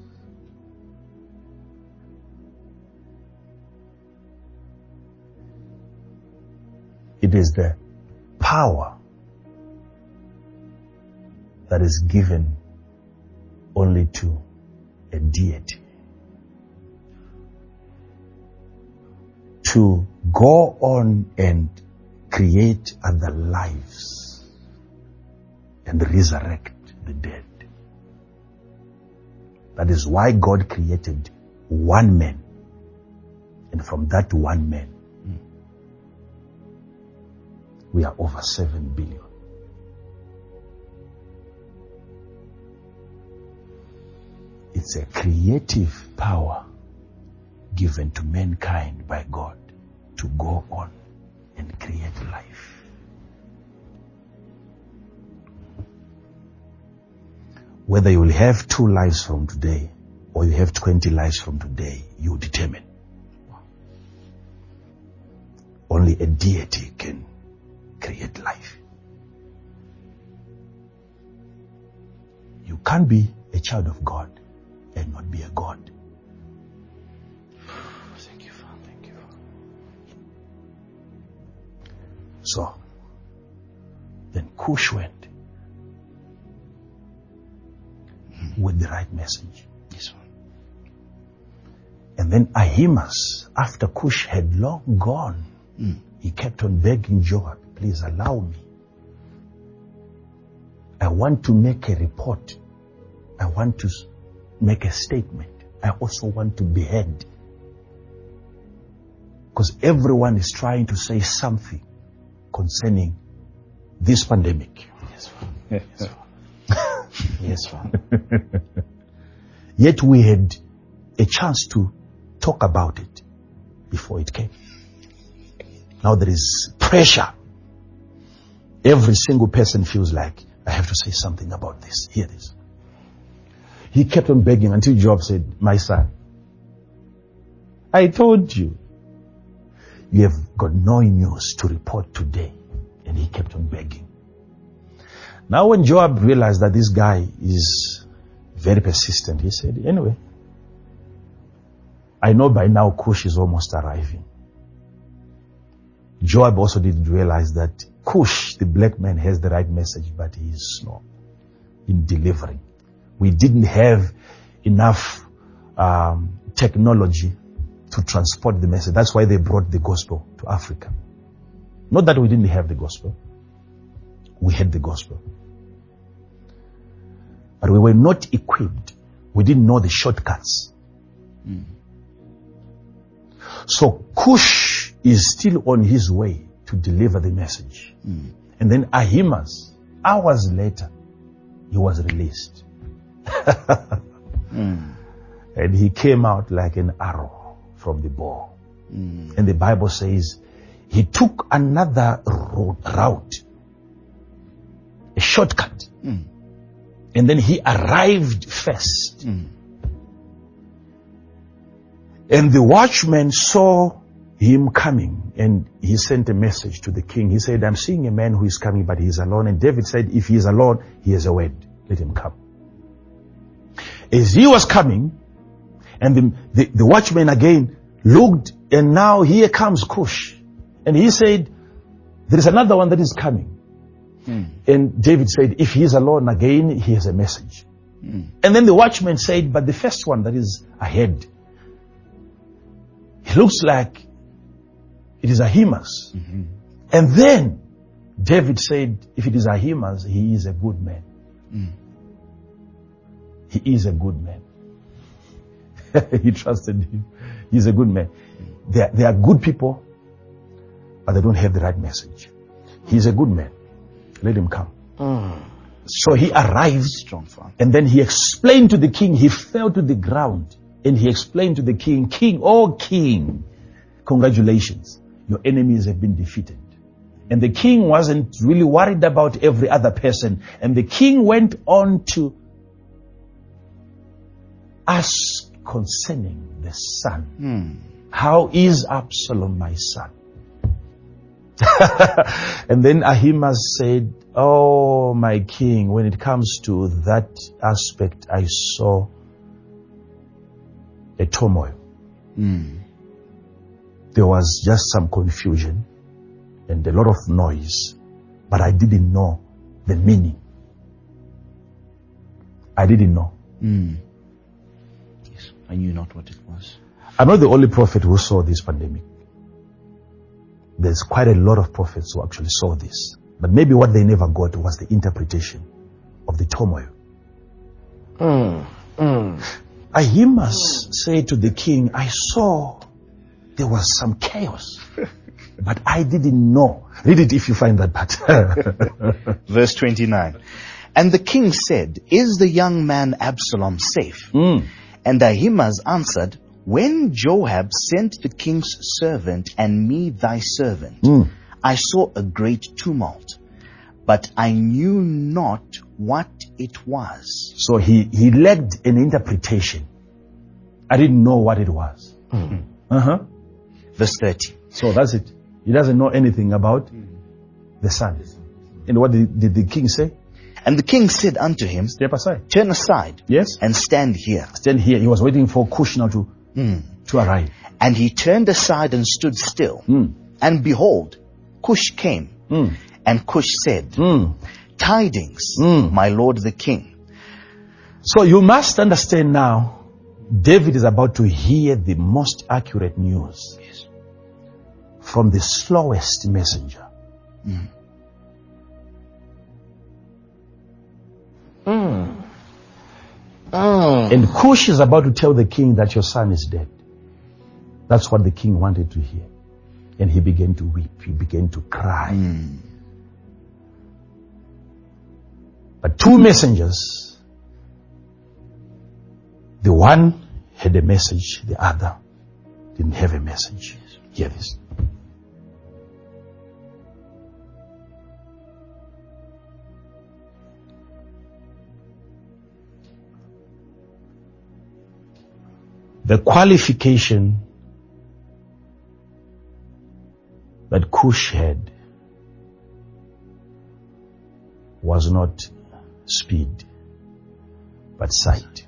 it is the power that is given only to a deity to go on and create other lives and resurrect the dead. That is why God created one man. And from that one man, we are over 7 billion. It's a creative power given to mankind by God to go on and create life. Whether you will have 2 lives from today or you have 20 lives from today, you determine. Only a deity can create life. You can't be a child of God and not be a God. Thank you, Father. Thank you, Father. So, then Cush went with the right message. Yes, Lord. And then Ahimaaz, after Cush had long gone, he kept on begging Joab, please allow me. I want to make a report. I want to make a statement. I also want to behead. Because everyone is trying to say something concerning this pandemic. Yes, Father. Yes, Father. Yes, Father. Yet we had a chance to talk about it before it came. Now there is pressure. Every single person feels like, I have to say something about this. Hear this. He kept on begging until Joab said, my son, I told you, you have got no news to report today. And he kept on begging. Now when Joab realized that this guy is very persistent, he said, anyway, I know by now Cush is almost arriving. Joab also didn't realize that Cush, the black man, has the right message, but he is slow in delivering. We didn't have enough technology to transport the message. That's why they brought the gospel to Africa. Not that we didn't have the gospel. We had the gospel. But we were not equipped. We didn't know the shortcuts. So Cush is still on his way to deliver the message. And then Ahimaaz, hours later, he was released. And he came out like an arrow from the bow. And the Bible says he took another route, a shortcut. And then he arrived first. And the watchman saw him coming and he sent a message to the king. He said, I'm seeing a man who is coming, but he is alone. And David said, if he is alone, he has a word. Let him come. As he was coming, and the watchman again looked, and now here comes Cush. And he said, there is another one that is coming. And David said, if he is alone again, he has a message. And then the watchman said, but the first one that is ahead, It looks like it is Ahimaaz. And then David said, if it is Ahimaaz, he is a good man. He is a good man. He trusted him. He's a good man. They are good people, but they don't have the right message. He's a good man. Let him come. So he arrived, and then he explained to the king. He fell to the ground, and he explained to the king, King, congratulations. Your enemies have been defeated. And the king wasn't really worried about every other person. And the king went on to ask concerning the son. How is Absalom my son? And then Ahimaaz said, oh, my king, when it comes to that aspect, I saw a turmoil. There was just some confusion and a lot of noise, but I didn't know the meaning. I didn't know. Yes, I knew not what it was. I'm not the only prophet who saw this pandemic. There's quite a lot of prophets who actually saw this. But maybe what they never got was the interpretation of the turmoil. Ahimaaz said to the king, I saw there was some chaos, but I didn't know. Read it if you find that part. Verse 29. And the king said, is the young man Absalom safe? And Ahimaaz answered, when Joab sent the king's servant and me thy servant, I saw a great tumult, but I knew not what it was. So he lacked an interpretation. I didn't know what it was. Verse 30. So that's it. He doesn't know anything about the son. And what did the king say? And the king said unto him, step aside. Turn aside. Yes. And stand here. Stand here. He was waiting for Cush now to arrive. And he turned aside and stood still. And behold, Cush came. And Cush said, tidings, my lord the king. So you must understand now, David is about to hear the most accurate news from the slowest messenger. And Cush is about to tell the king that your son is dead. That's what the king wanted to hear. And he began to weep. He began to cry. But two messengers, the one had a message, the other didn't have a message. Hear this. The qualification that Cush had was not speed, but sight.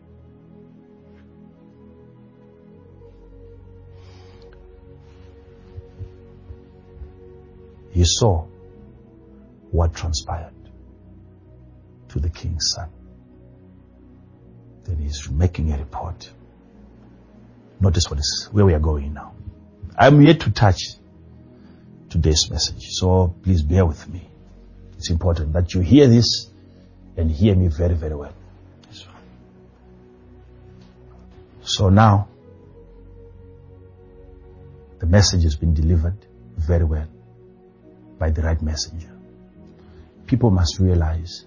He saw what transpired to the king's son. Then he's making a report. Notice where we are going now. I'm yet to touch today's message, so please bear with me. It's important that you hear this and hear me very, very well. So now, the message has been delivered very well by the right messenger. People must realize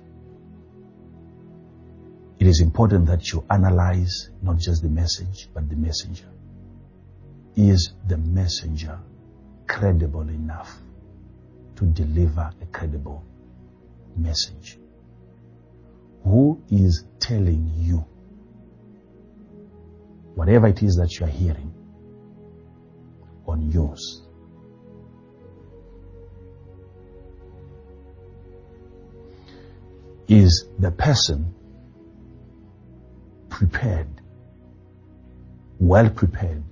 it is important that you analyze not just the message, but the messenger. Is the messenger credible enough to deliver a credible message? Who is telling you whatever it is that you are hearing on news? Is the person prepared, well prepared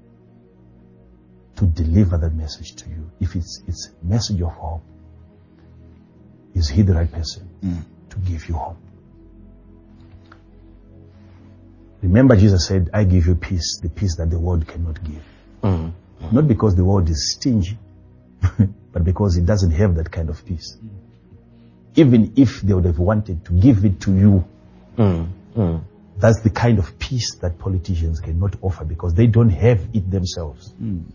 to deliver that message to you? If it's a message of hope, is he the right person to give you hope? Remember, Jesus said, I give you peace, the peace that the world cannot give. Not because the world is stingy, but because it doesn't have that kind of peace. Even if they would have wanted to give it to you, that's the kind of peace that politicians cannot offer because they don't have it themselves.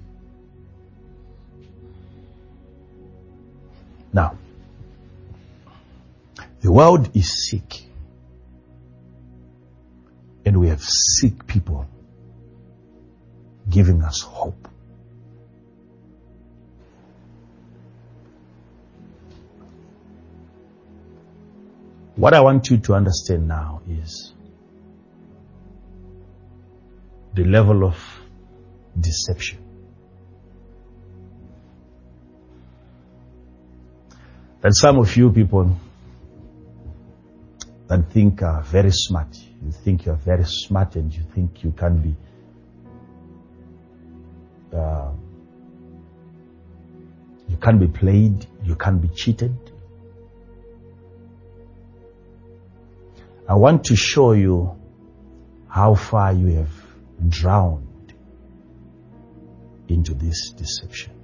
Now, the world is sick. And we have sick people giving us hope. What I want you to understand now is the level of deception. That some of you people that think are very smart, you think you're very smart and you think you can be played, you can be cheated. I want to show you how far you have drowned into this deception.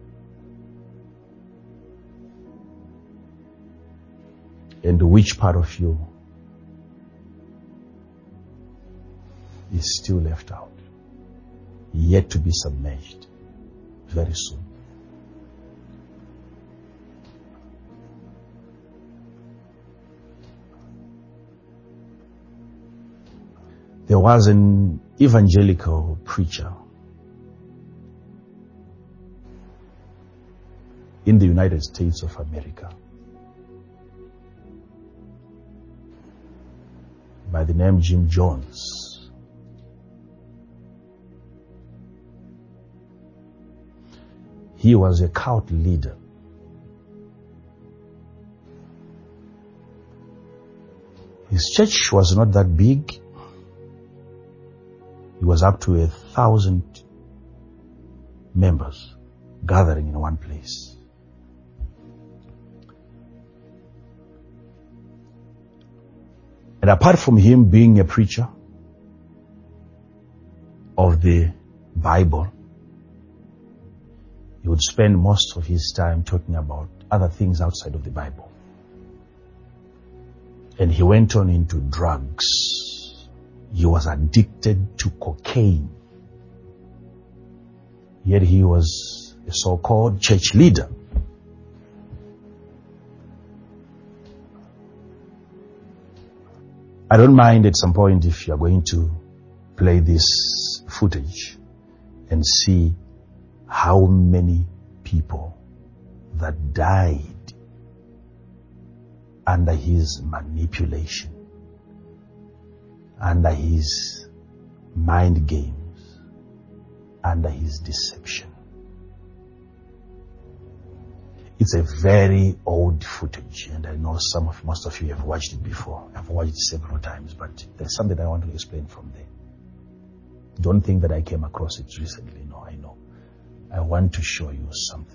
And which part of you is still left out, yet to be submerged very soon. There was an evangelical preacher in the United States of America by the name Jim Jones. He was a cult leader. His church was not that big. It was up to 1,000 members gathering in one place. And apart from him being a preacher of the Bible, he would spend most of his time talking about other things outside of the Bible. And he went on into drugs. He was addicted to cocaine. Yet he was a so-called church leader. I don't mind at some point if you are going to play this footage and see how many people that died under his manipulation, under his mind games, under his deception. It's a very old footage, and I know most of you have watched it before. I've watched it several times, but there's something I want to explain from there. Don't think that I came across it recently. No, I know. I want to show you something.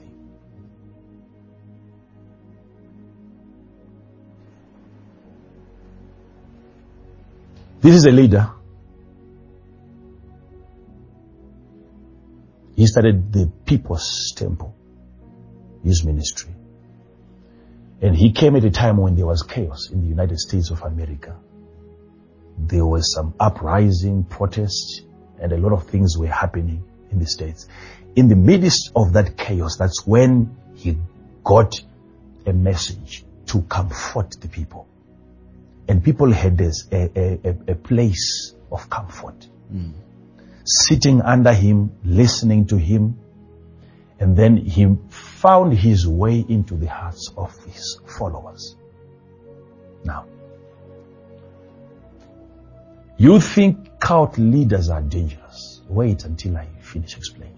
This is a leader. He started the People's Temple, his ministry. And he came at a time when there was chaos in the United States of America. There was some uprising, protests, and a lot of things were happening in the States. In the midst of that chaos, that's when he got a message to comfort the people. And people had a place of comfort. Sitting under him, listening to him, and then he found his way into the hearts of his followers. Now, you think cult leaders are dangerous. Wait until I finish explaining.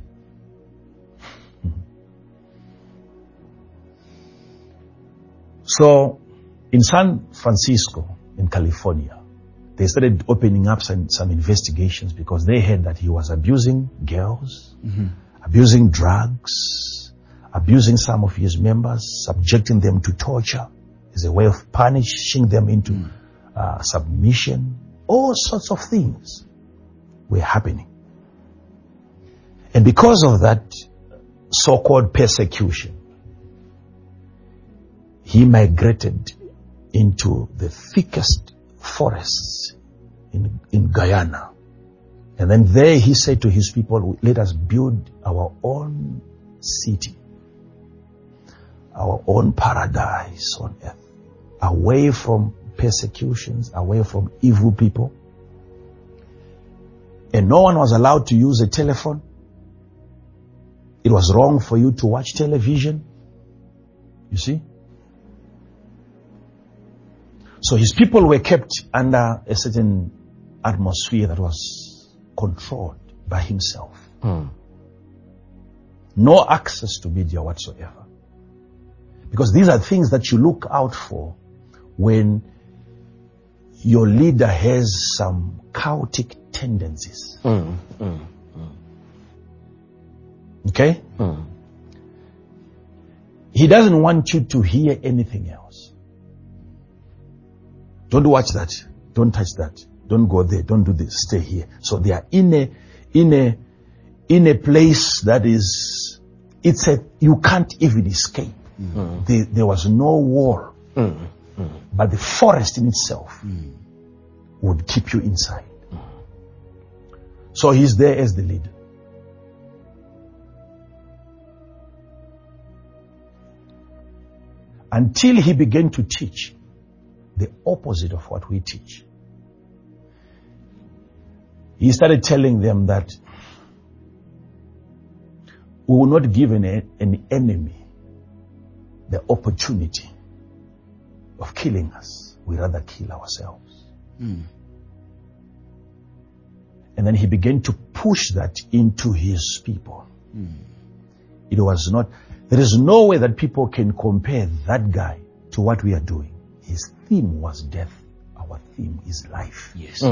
So, in San Francisco, in California, they started opening up some investigations because they heard that he was abusing girls, abusing drugs, abusing some of his members, subjecting them to torture as a way of punishing them into submission. All sorts of things were happening. And because of that so-called persecution, he migrated into the thickest forests in Guyana. And then there he said to his people, let us build our own city, our own paradise on earth, away from persecutions, away from evil people. And no one was allowed to use a telephone. It was wrong for you to watch television. You see? So his people were kept under a certain atmosphere that was controlled by himself. No access to media whatsoever. Because these are things that you look out for when your leader has some chaotic tendencies. Okay? He doesn't want you to hear anything else. Don't watch that. Don't touch that. Don't go there. Don't do this. Stay here. So they are in a place that is, you can't even escape. There was no wall. But the forest in itself would keep you inside. So he's there as the leader. Until he began to teach the opposite of what we teach. He started telling them that we will not give an enemy the opportunity of killing us. We rather kill ourselves. And then he began to push that into his people. It was not, there is no way that people can compare that guy to what we are doing. His theme was death. Our theme is life. Yes.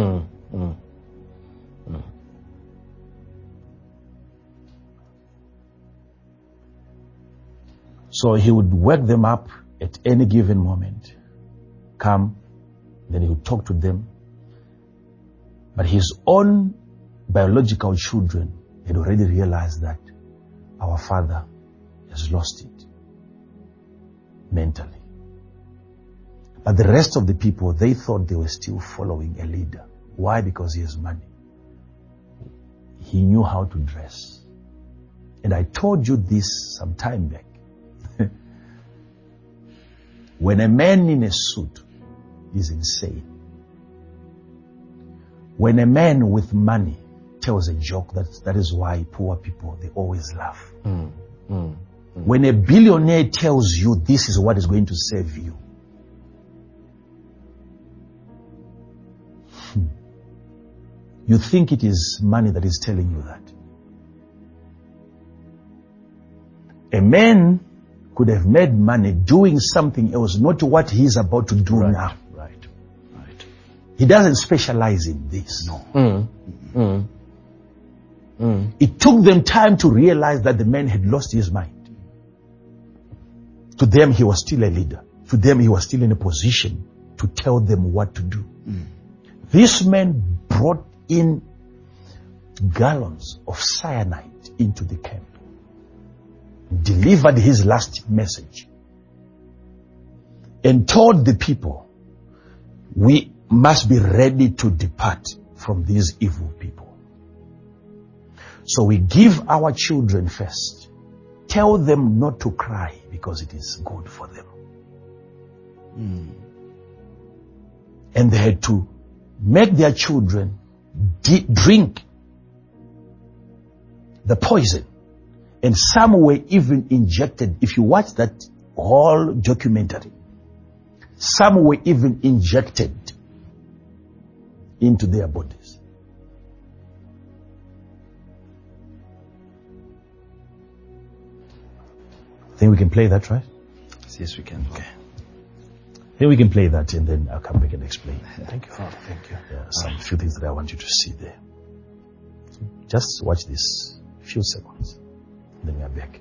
So he would wake them up at any given moment, come, then he would talk to them. But his own biological children had already realized that our father has lost it mentally. But the rest of the people, they thought they were still following a leader. Why? Because he has money. He knew how to dress. And I told you this some time back. When a man in a suit is insane, when a man with money tells a joke, that is why poor people, they always laugh. When a billionaire tells you this is what is going to save you, you think it is money that is telling you that. A man could have made money doing something else, not what he's about to do now. Right. He doesn't specialize in this. No. It took them time to realize that the man had lost his mind. To them, he was still a leader. To them, he was still in a position to tell them what to do. This man brought in gallons of cyanide into the camp, delivered his last message, and told the people, we must be ready to depart from these evil people. So we give our children first. Tell them not to cry because it is good for them. And they had to make their children drink the poison. And some were even injected. If you watch that whole documentary, some were even injected into their bodies. I think we can play that, right? Yes, we can. Okay. Then we can play that and then I'll come back and explain. Thank you, Father. Thank you. Some few things that I want you to see there. Just watch this few seconds. Then we are back.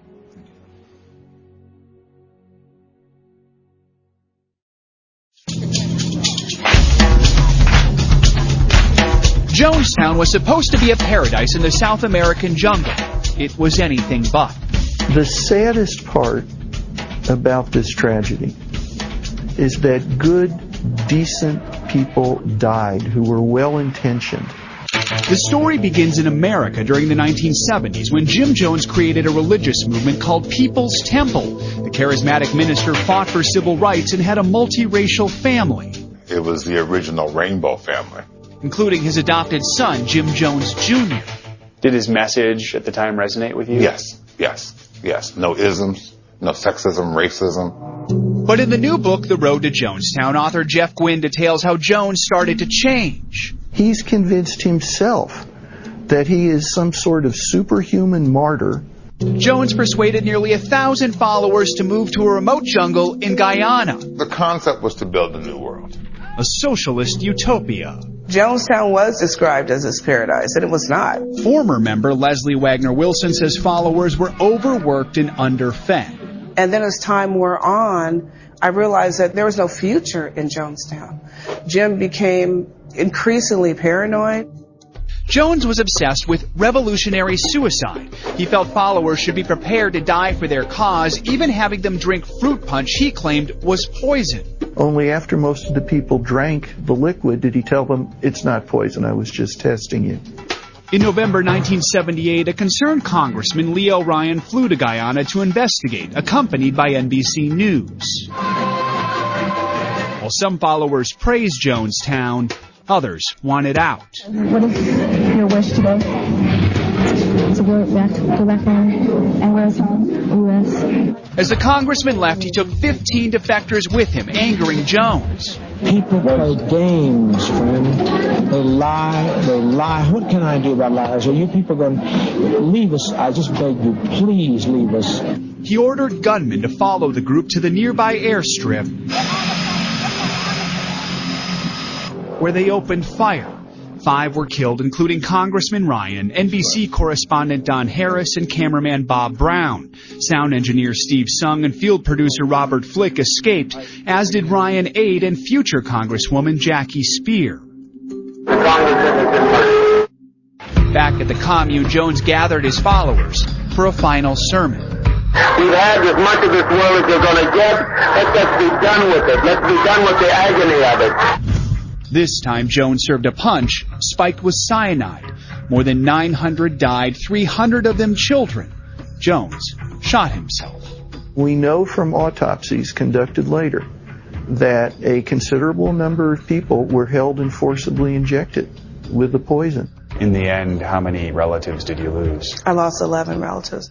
Jonestown was supposed to be a paradise in the South American jungle. it was anything but. The saddest part about this tragedy is that good, decent people died who were well-intentioned. The story begins in America during the 1970s when Jim Jones created a religious movement called People's Temple. The charismatic minister fought for civil rights and had a multiracial family. It was the original Rainbow family, including his adopted son, Jim Jones Jr. Did his message at the time resonate with you? Yes. No isms, no sexism, racism. But in the new book, The Road to Jonestown, author Jeff Gwynne details how Jones started to change. He's convinced himself that he is some sort of superhuman martyr. Jones persuaded nearly 1,000 followers to move to a remote jungle in Guyana. The concept was to build a new world. A socialist utopia. Jonestown was described as his paradise, and it was not. Former member Leslie Wagner Wilson says followers were overworked and underfed. And then as time wore on, I realized that there was no future in Jonestown. Jim became increasingly paranoid. Jones was obsessed with revolutionary suicide. He felt followers should be prepared to die for their cause, even having them drink fruit punch he claimed was poison. Only after most of the people drank the liquid did he tell them, it's not poison, I was just testing you. In November 1978, a concerned congressman, Leo Ryan, flew to Guyana to investigate, accompanied by NBC News. While some followers praised Jonestown, others wanted out. What is your wish today? To go back home, and where's home? U.S. As the congressman left, he took 15 defectors with him, angering Jones. People play games, friend. They lie. What can I do about lies? Are you people going to leave us? I just beg you, please leave us. He ordered gunmen to follow the group to the nearby airstrip, where they opened fire. 5 were killed, including Congressman Ryan, NBC correspondent Don Harris, and cameraman Bob Brown. Sound engineer Steve Sung and field producer Robert Flick escaped, as did Ryan aide and future Congresswoman Jackie Speer. Back at the commune, Jones gathered his followers for a final sermon. We've had as much of this world as you're going to get. Let's just be done with it. Let's be done with the agony of it. This time, Jones served a punch spiked with cyanide. More than 900 died, 300 of them children. Jones shot himself. We know from autopsies conducted later that a considerable number of people were held and forcibly injected with the poison. In the end, how many relatives did you lose? I lost 11 relatives.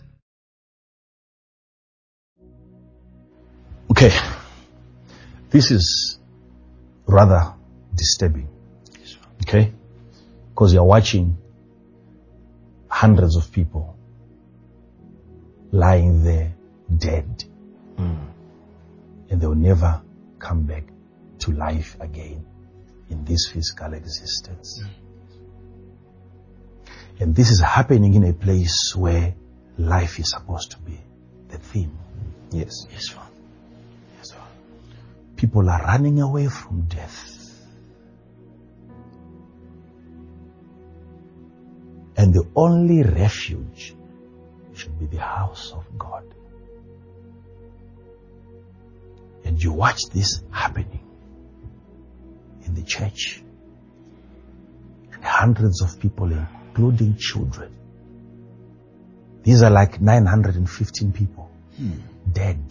Okay, this is rather disturbing, okay? Because you're watching hundreds of people lying there dead, and they'll never come back to life again in this physical existence. And this is happening in a place where life is supposed to be the theme. Yes. Yes, Father. Yes, Father. People are running away from death. And the only refuge should be the house of God. And you watch this happening in the church. And hundreds of people, including children. These are like 915 people dead.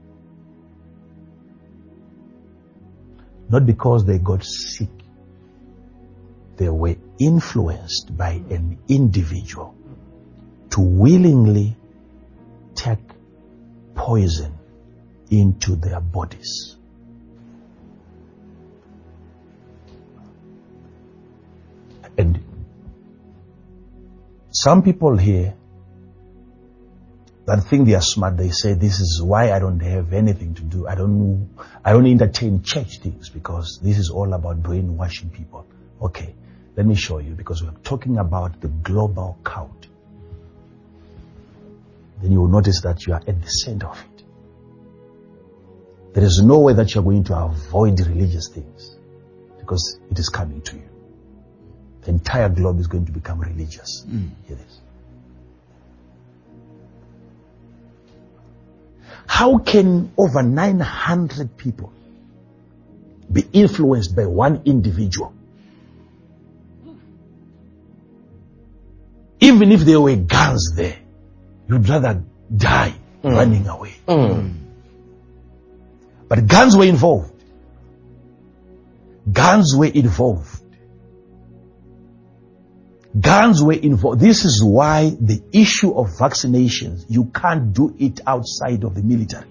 Not because they got sick. They were influenced by an individual to willingly take poison into their bodies. And some people here that think they are smart, they say, this is why I don't have anything to do. I don't entertain church things because this is all about brainwashing people. Okay, let me show you, because we're talking about the global count. Then you will notice that you are at the center of it. There is no way that you're going to avoid religious things because it is coming to you. The entire globe is going to become religious. Hear this. How can over 900 people be influenced by one individual? Even if there were guns there, you'd rather die running away. But guns were involved. Guns were involved. Guns were involved. This is why the issue of vaccinations, you can't do it outside of the military.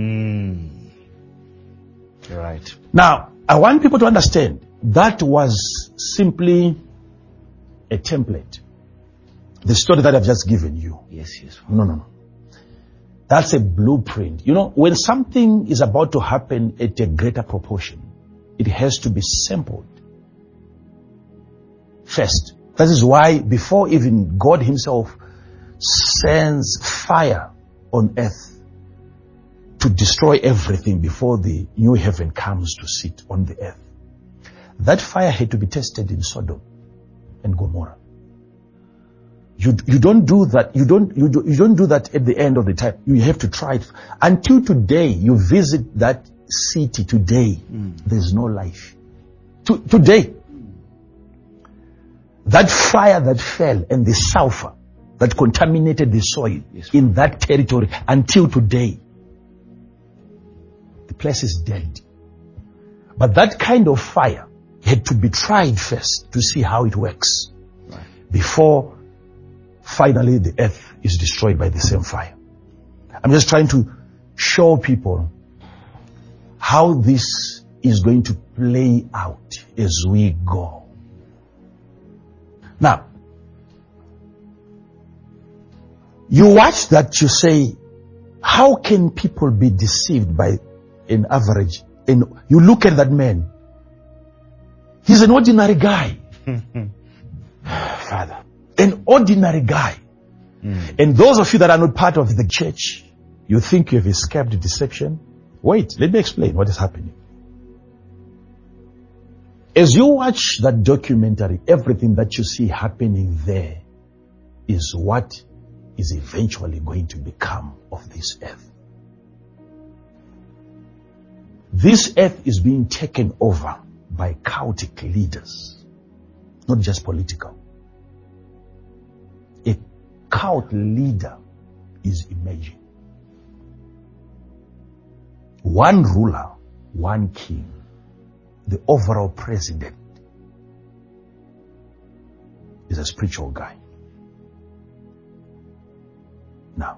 Right. Now, I want people to understand that was simply a template. The story that I've just given you. Yes. No. That's a blueprint. You know, when something is about to happen at a greater proportion, it has to be sampled first. That is why before even God himself sends fire on earth to destroy everything before the new heaven comes to sit on the earth, that fire had to be tested in Sodom and Gomorrah. You don't do that. You don't do that at the end of the time. You have to try it. Until today, you visit that city today, there's no life. Today, that fire that fell and the sulfur that contaminated the soil in that territory until today, the place is dead. But that kind of fire had to be tried first to see how it works before finally the earth is destroyed by the same fire. I'm just trying to show people how this is going to play out as we go. Now, you watch that, you say, how can people be deceived by an average? And you look at that man, he's an ordinary guy. Father, an ordinary guy. And those of you that are not part of the church, you think you have escaped deception? Wait, let me explain what is happening. As you watch that documentary, everything that you see happening there is what is eventually going to become of this earth. This earth is being taken over by chaotic leaders, not just political. A cult leader is emerging. One ruler, one king, the overall president is a spiritual guy. Now,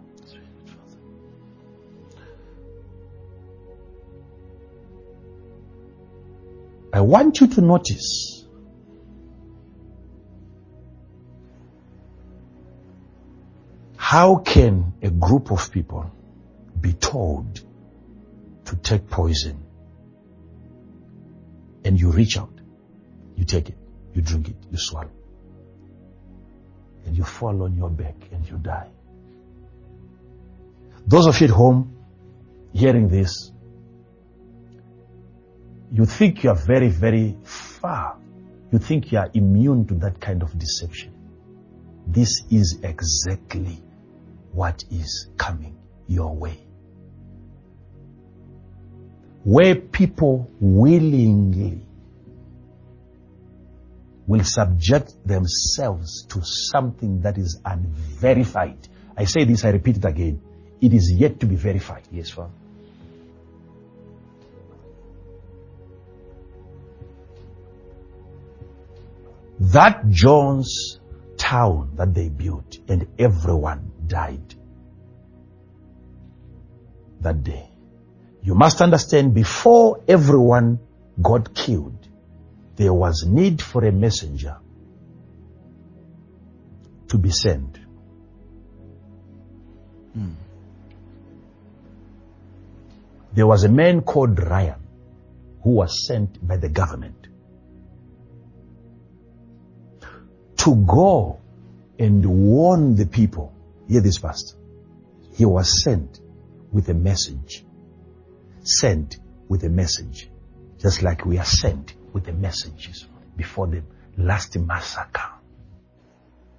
I want you to notice how can a group of people be told to take poison, and you reach out, you take it, you drink it, you swallow, and you fall on your back and you die. Those of you at home hearing this, you think you are very, very far. You think you are immune to that kind of deception. This is exactly what is coming your way. Where people willingly will subject themselves to something that is unverified. I say this, I repeat it again. It is yet to be verified. Yes, Father. That Jones town that they built, and everyone died that day. You must understand, before everyone got killed, there was need for a messenger to be sent. There was a man called Ryan who was sent by the government to go and warn the people. Hear this, Pastor. He was sent with a message. Sent with a message. Just like we are sent with the messages before the last massacre.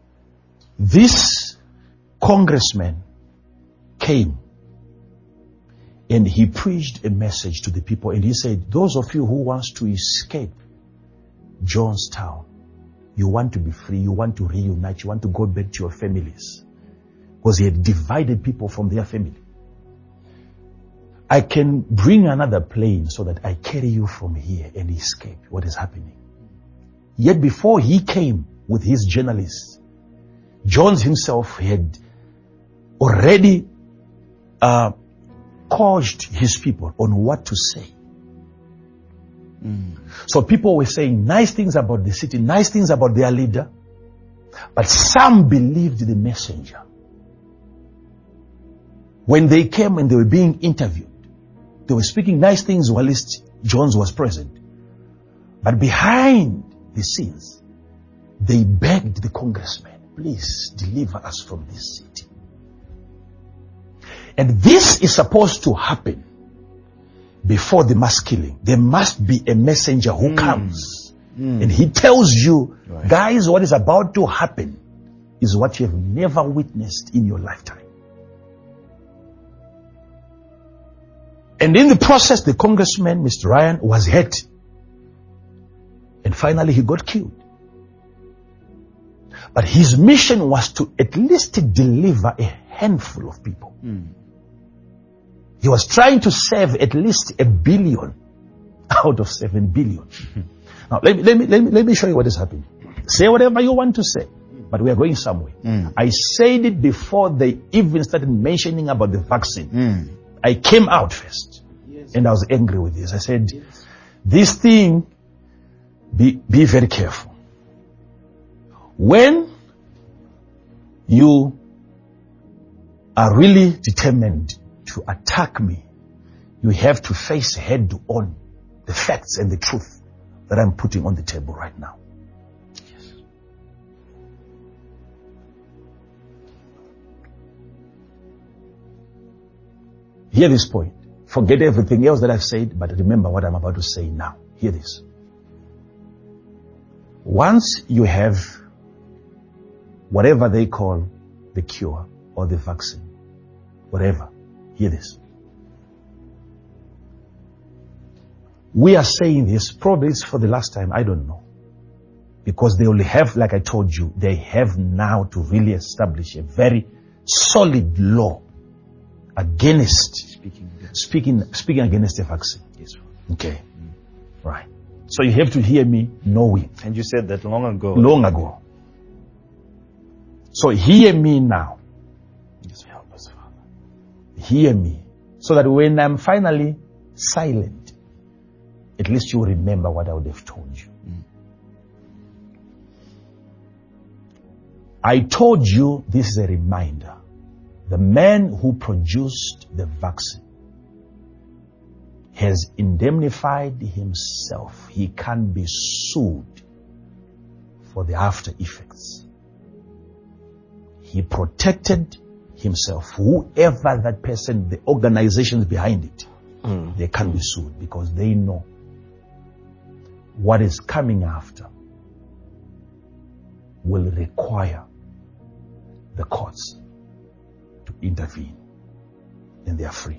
This congressman came And he preached a message to the people, and he said, those of you who wants to escape Jonestown, you want to be free, you want to reunite, you want to go back to your families. Because he had divided people from their family. I can bring another plane so that I carry you from here and escape what is happening. Yet before he came with his journalists, Jones himself had already coached his people on what to say. So people were saying nice things about the city, nice things about their leader, but some believed the messenger. When they came and they were being interviewed, they were speaking nice things while Jones was present. But behind the scenes, they begged the congressman, please deliver us from this city. And this is supposed to happen before the mass killing. There must be a messenger who comes and he tells you, guys, what is about to happen is what you have never witnessed in your lifetime. And in the process, the congressman, Mr. Ryan, was hurt. And finally, he got killed. But his mission was to at least deliver a handful of people. He was trying to save at least 1 billion out of 7 billion. Now, let me show you what is happening. Say whatever you want to say, but we are going somewhere. I said it before they even started mentioning about the vaccine. I came out first, and I was angry with this. I said, this thing, be very careful. When you are really determined to attack me, you have to face head on the facts and the truth that I'm putting on the table right now. Hear this point. Forget everything else that I've said, but remember what I'm about to say now. Hear this. Once you have whatever they call the cure or the vaccine, whatever, hear this. We are saying this, probably it's for the last time, I don't know. Because they only have, like I told you, they have now to really establish a very solid law against speaking against the vaccine. Yes. Okay. Right. So you have to hear me knowing. And you said that long ago. Long ago. So hear me now. Yes, help us, Father. Hear me. So that when I'm finally silent, at least you remember what I would have told you. I told you, this is a reminder. The man who produced the vaccine has indemnified himself. He can't be sued for the after effects. He protected himself. Whoever that person, the organizations behind it, they can't be sued because they know what is coming after will require the courts to intervene, and they are free.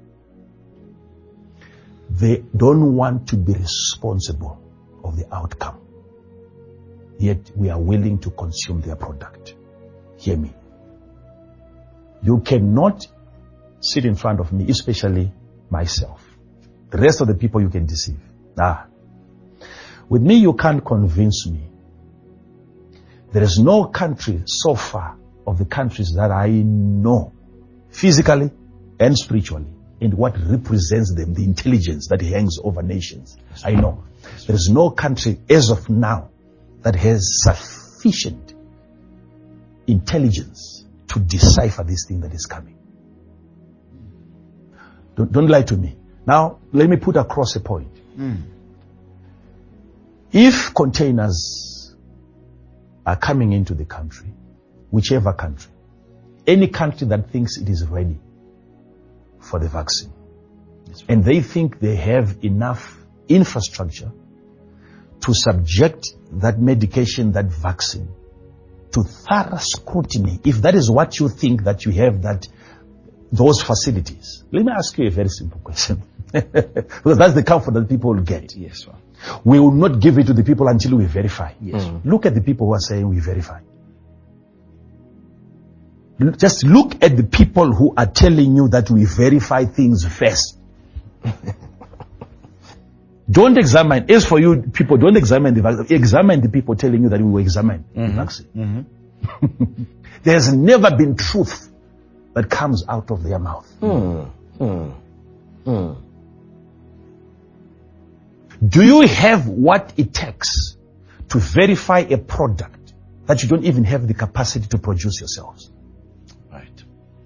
They don't want to be responsible of the outcome, yet we are willing to consume their product. Hear me. You cannot sit in front of me, especially myself. The rest of the people you can deceive. With me you can't convince me. There is no country so far of the countries that I know, physically and spiritually, and what represents them, the intelligence that hangs over nations. I know. There is no country as of now that has sufficient intelligence to decipher this thing that is coming. Don't lie to me. Now, let me put across a point. If containers are coming into the country, whichever country, any country that thinks it is ready for the vaccine, and they think they have enough infrastructure to subject that medication, that vaccine, to thorough scrutiny, if that is what you think, that you have that those facilities. Let me ask you a very simple question. Because that's the comfort that people will get. Yes, sir. We will not give it to the people until we verify. Yes. Look at the people who are saying we verify. Just look at the people who are telling you that we verify things first. Don't examine. As for you people, don't examine the vaccine. Examine the people telling you that we will examine the vaccine. There's never been truth that comes out of their mouth. Do you have what it takes to verify a product that you don't even have the capacity to produce yourselves? Right.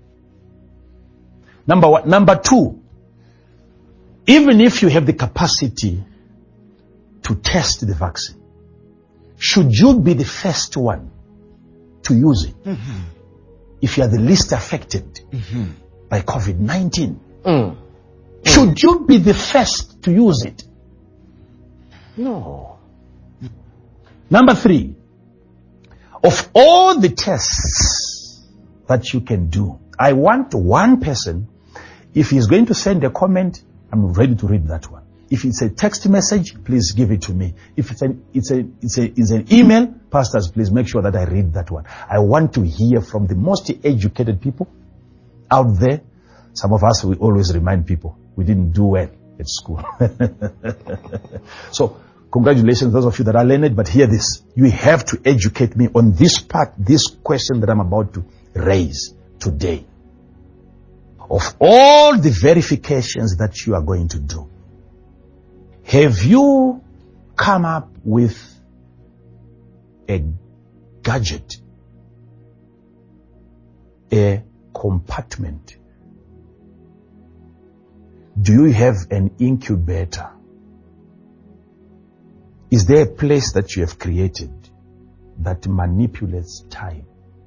Number one. Number two, even if you have the capacity to test the vaccine, should you be the first one to use it if you are the least affected by COVID-19? Should you be the first to use it? No. Number three, of all the tests that you can do, I want one person, if he's going to send a comment, I'm ready to read that one. If it's a text message, please give it to me. If it's an email, pastors, please make sure that I read that one. I want to hear from the most educated people out there. Some of us, we always remind people we didn't do well at school. So, congratulations those of you that are learned, but hear this. You have to educate me on this part, this question that I'm about to raise today. Of all the verifications that you are going to do, have you come up with a gadget, a compartment? Do you have an incubator? Is there a place that you have created that manipulates time?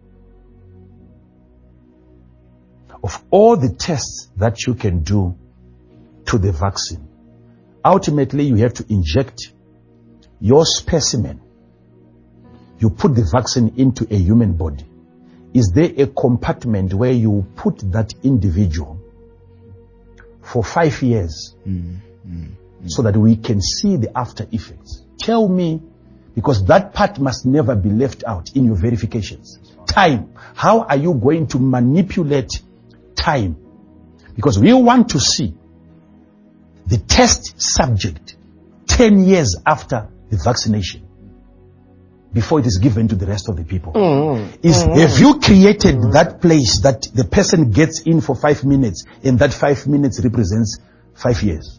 Of all the tests that you can do to the vaccine, ultimately you have to inject your specimen. You put the vaccine into a human body. Is there a compartment where you put that individual for 5 years so that we can see the after effects? Tell me, because that part must never be left out in your verifications. Time. How are you going to manipulate time? Because we want to see the test subject 10 years after the vaccination before it is given to the rest of the people. Have you created that place that the person gets in for 5 minutes and that 5 minutes represents 5 years?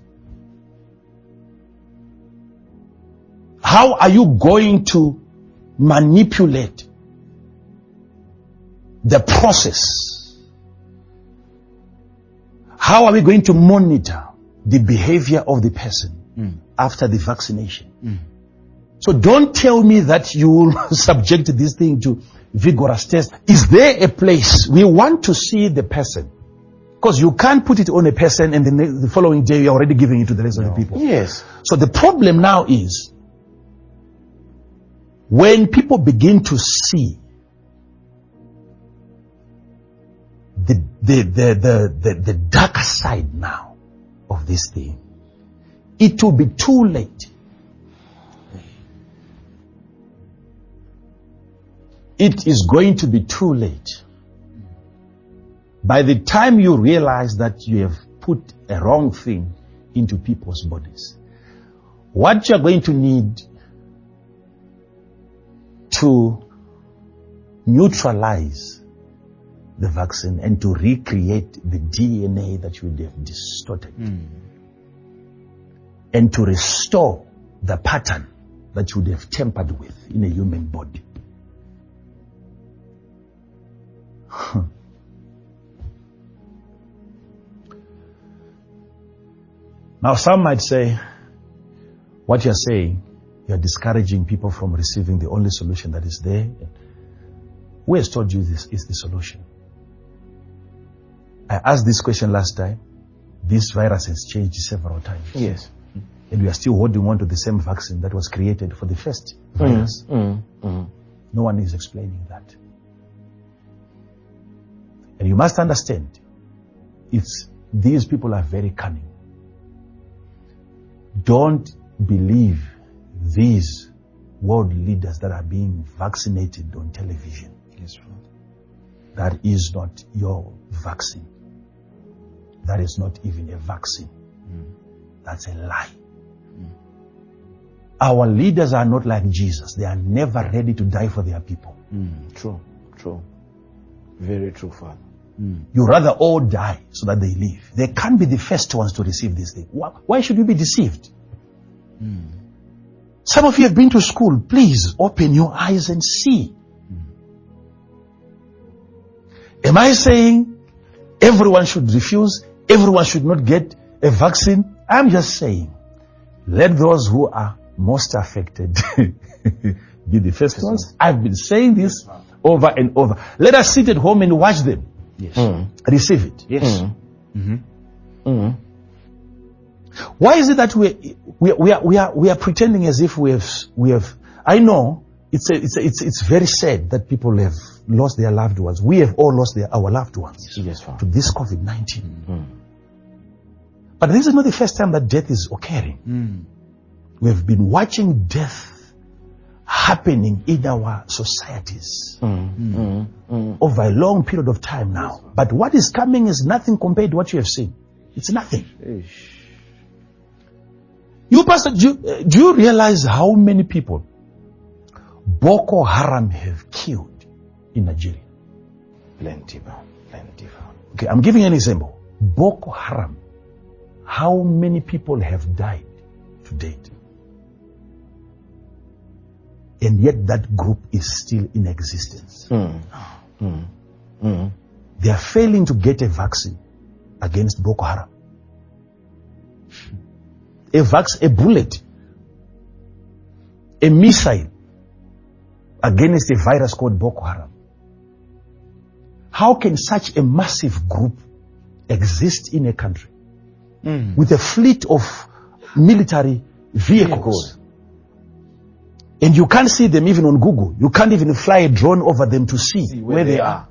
How are you going to manipulate the process? How are we going to monitor the behavior of the person after the vaccination? So don't tell me that you will subject this thing to vigorous tests. Is there a place? We want to see the person. Because you can't put it on a person and then the following day you're already giving it to the rest of the people. Yes. So the problem now is when people begin to see the darker side now of this thing, it will be too late. It is going to be too late. By the time you realize that you have put a wrong thing into people's bodies, what you're going to need to neutralize the vaccine and to recreate the DNA that you would have distorted and to restore the pattern that you would have tampered with in a human body. Now some might say, what you're saying, you're discouraging people from receiving the only solution that is there. Who has told you this is the solution? I asked this question last time. This virus has changed several times. Yes. And we are still holding on to the same vaccine that was created for the first virus. No one is explaining that. And you must understand, these people are very cunning. Don't believe these world leaders that are being vaccinated on television. Yes, Father. That is not your vaccine. That is not even a vaccine. That's a lie. Our leaders are not like Jesus. They are never ready to die for their people. True. Very true, Father. You rather all die so that they live. They can't be the first ones to receive this thing. Why should you be deceived? Some of you have been to school. Please open your eyes and see. Am I saying everyone should refuse? Everyone should not get a vaccine? I'm just saying, let those who are most affected be the first ones. I've been saying this over and over. Let us sit at home and watch them. Yes. Receive it. Yes. Why is it that we are pretending as if we have? I know it's very sad that people have lost their loved ones. We have all lost our loved ones to this COVID-19. But this is not the first time that death is occurring. We have been watching death happening in our societies over a long period of time now. But what is coming is nothing compared to what you have seen. It's nothing. You, Pastor, do you realize how many people Boko Haram have killed in Nigeria? Plenty. Okay, I'm giving an example. Boko Haram. How many people have died to date? And yet that group is still in existence. They are failing to get a vaccine against Boko Haram. A bullet, a missile against a virus called Boko Haram. How can such a massive group exist in a country with a fleet of military vehicles? And you can't see them even on Google. You can't even fly a drone over them to see where they are.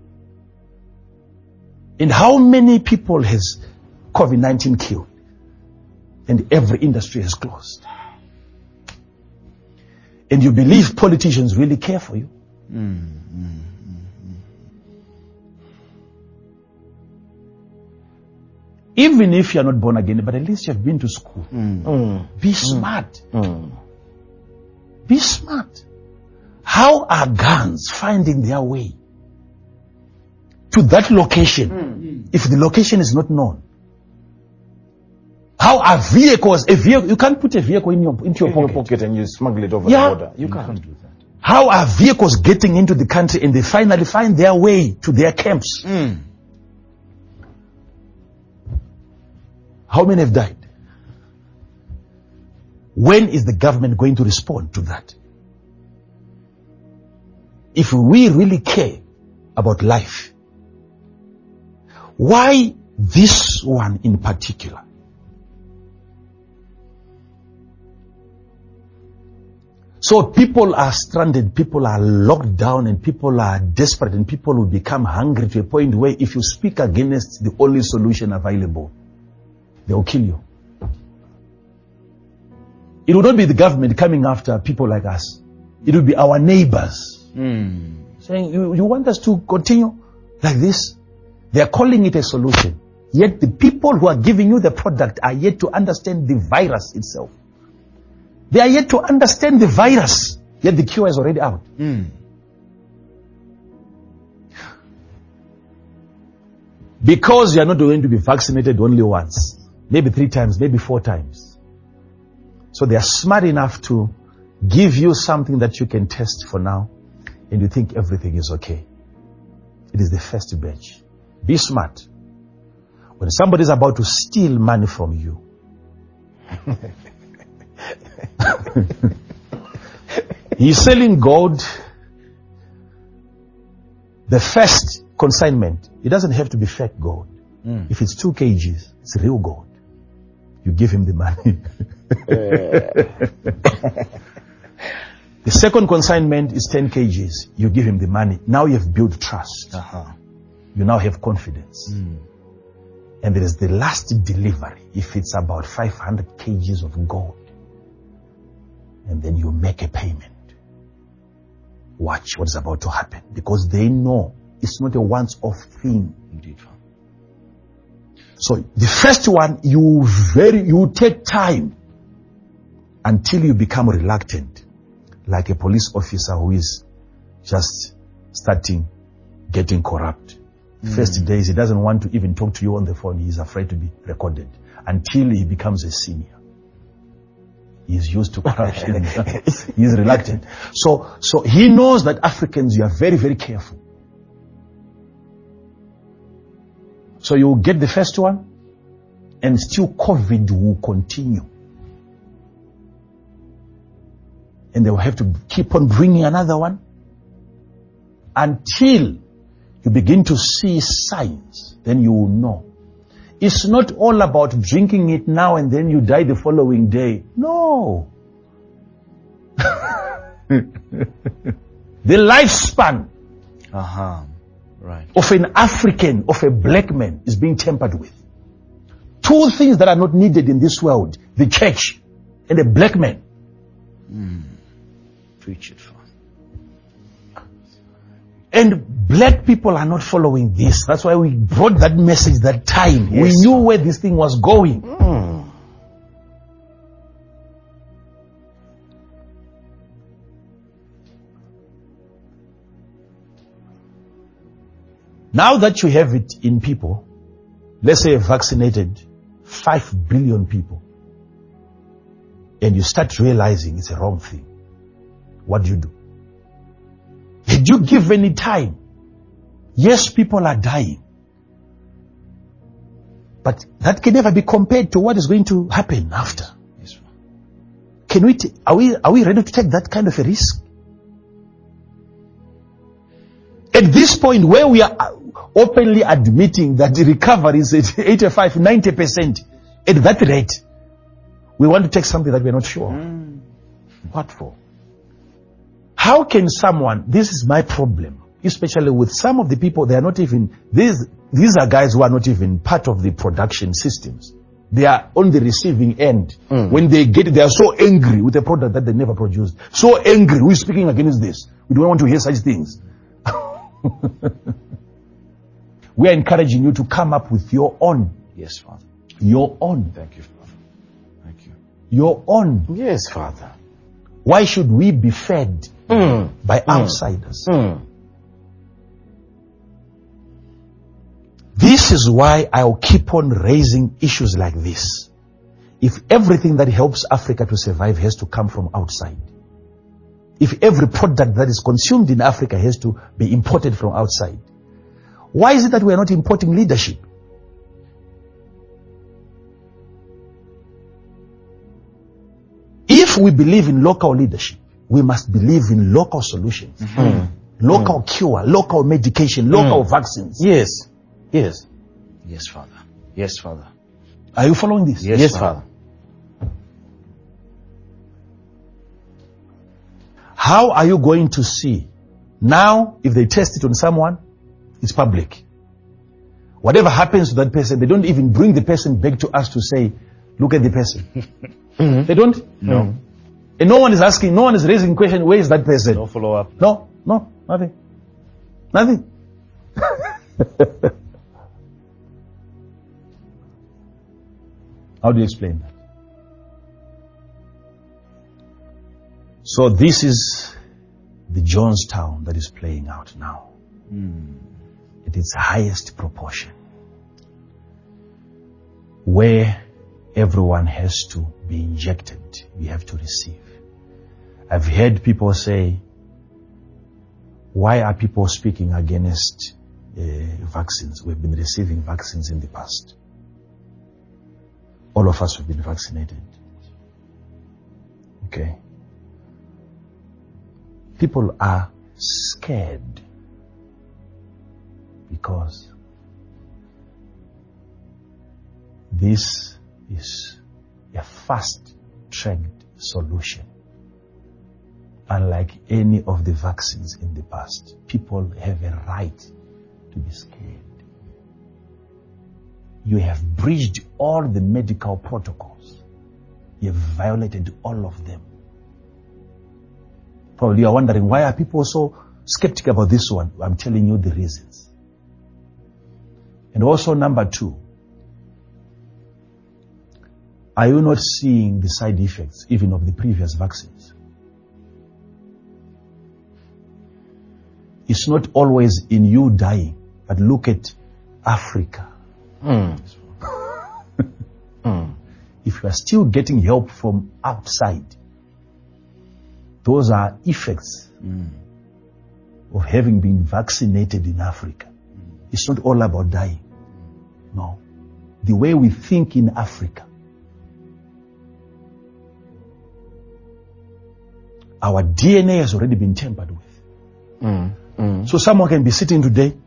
And how many people has COVID-19 killed? And every industry has closed. And you believe politicians really care for you? Even if you're not born again, but at least you've been to school. Be smart. Be smart. How are guns finding their way to that location if the location is not known? How are vehicles, you can't put a vehicle into your pocket and you smuggle it over the border. You can't do that. How are vehicles getting into the country and they finally find their way to their camps? How many have died? When is the government going to respond to that? If we really care about life, why this one in particular? So people are stranded, people are locked down, and people are desperate, and people will become hungry to a point where if you speak against the only solution available, they will kill you. It will not be the government coming after people like us. It will be our neighbors saying, you want us to continue like this? They are calling it a solution. Yet the people who are giving you the product are yet to understand the virus itself. They are yet to understand the virus, yet the cure is already out. Because you are not going to be vaccinated only once, maybe 3 times, maybe 4 times. So they are smart enough to give you something that you can test for now, and you think everything is okay. It is the first batch. Be smart. When somebody is about to steal money from you, he's selling gold. The first consignment, it doesn't have to be fake gold. If it's 2 kgs, it's real gold. You give him the money. The second consignment is 10 kgs. You give him the money. Now you've built trust. You now have confidence. and there is the last delivery, if it's about 500 kgs of gold, and then you make a payment, watch what is about to happen, because they know it's not a once-off thing. Indeed. So the first one, you take time until you become reluctant, like a police officer who is just getting corrupt. First days, he doesn't want to even talk to you on the phone. He's afraid to be recorded until he becomes a senior. He's used to corruption. He's reluctant. So he knows that Africans, you are very, very careful. So you get the first one, and still COVID will continue. And they will have to keep on bringing another one until you begin to see signs. Then you will know. It's not all about drinking it now and then you die the following day. No. The lifespan of an African, of a black man, is being tampered with. Two things that are not needed in this world: the church and a black man. Preach it, Father. And black people are not following this. That's why we brought that message that time. Yes, we knew where this thing was going. Now that you have it in people, let's say vaccinated 5 billion people, and you start realizing it's a wrong thing, what do you do? Did you give any time? Yes, people are dying. But that can never be compared to what is going to happen after. Yes. Are we ready to take that kind of a risk? At this point where we are openly admitting that the recovery is at 85, 90%, at that rate, we want to take something that we're not sure of. What for? How can someone, this is my problem, especially with some of the people, they are not even, these are guys who are not even part of the production systems. They are on the receiving end. When they get it, they are so angry with a product that they never produced. So angry, who is speaking against this? We don't want to hear such things. We are encouraging you to come up with your own. Yes, Father. Your own. Thank you, Father. Thank you. Your own. Yes, Father. Why should we be fed by outsiders? This is why I'll keep on raising issues like this. If everything that helps Africa to survive has to come from outside, if every product that is consumed in Africa has to be imported from outside, why is it that we are not importing leadership? If we believe in local leadership, we must believe in local solutions. Local cure, local medication, local vaccines. Yes. Yes. Yes, Father. Yes, Father. Are you following this? Yes, Father. How are you going to see? Now, if they test it on someone, it's public. Whatever happens to that person, they don't even bring the person back to us to say, look at the person. They don't? No. And no one is asking, no one is raising question, where is that person? No follow up. No, nothing. Nothing. How do you explain that? So this is the Jonestown that is playing out now. At its highest proportion. Where everyone has to be injected. We have to receive. I've heard people say, why are people speaking against vaccines? We've been receiving vaccines in the past. All of us have been vaccinated. Okay. People are scared because this is a fast-tracked solution. Unlike any of the vaccines in the past, people have a right to be scared. you have breached all the medical protocols. You have violated all of them. Probably you are wondering, why are people so skeptical about this one? I'm telling you the reasons. And also number 2, are you not seeing the side effects even of the previous vaccines? It's not always in you dying, but look at Africa. If you are still getting help from outside, those are effects of having been vaccinated in Africa. It's not all about dying. No. The way we think in Africa, our DNA has already been tampered with. So someone can be sitting today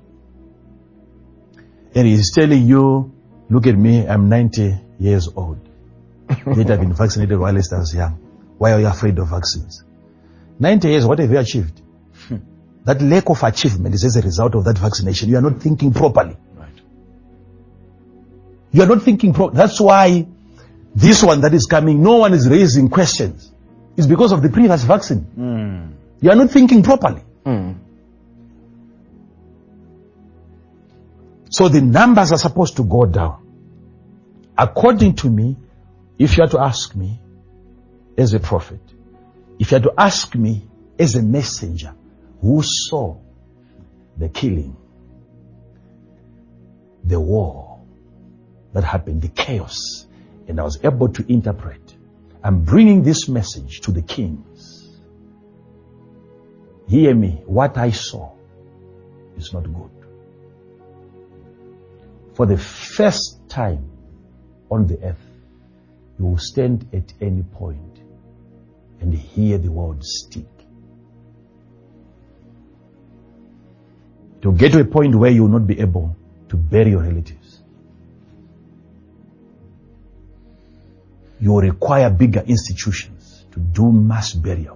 and he's telling you, look at me, I'm 90 years old. Yet I've been vaccinated while I was young. Why are you afraid of vaccines? 90 years, what have you achieved? That lack of achievement is as a result of that vaccination. You are not thinking properly. Right. You are not thinking properly. That's why this one that is coming, no one is raising questions. It's because of the previous vaccine. You are not thinking properly. So the numbers are supposed to go down. According to me, if you are to ask me as a prophet, if you are to ask me as a messenger who saw the killing, the war that happened, the chaos, and I was able to interpret, I'm bringing this message to the kings. Hear me, what I saw is not good. For the first time on the earth, you will stand at any point and hear the word stick. To get to a point where you will not be able to bury your relatives. You will require bigger institutions to do mass burial.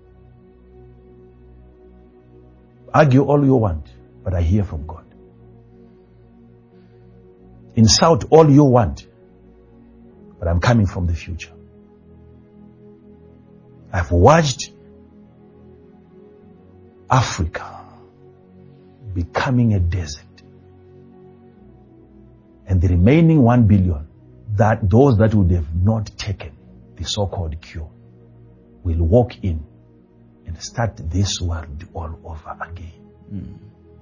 Argue all you want, but I hear from God. Insult all you want, but I'm coming from the future. I've watched Africa becoming a desert. And the remaining 1 billion, that those that would have not taken the so-called cure, will walk in and start this world all over again.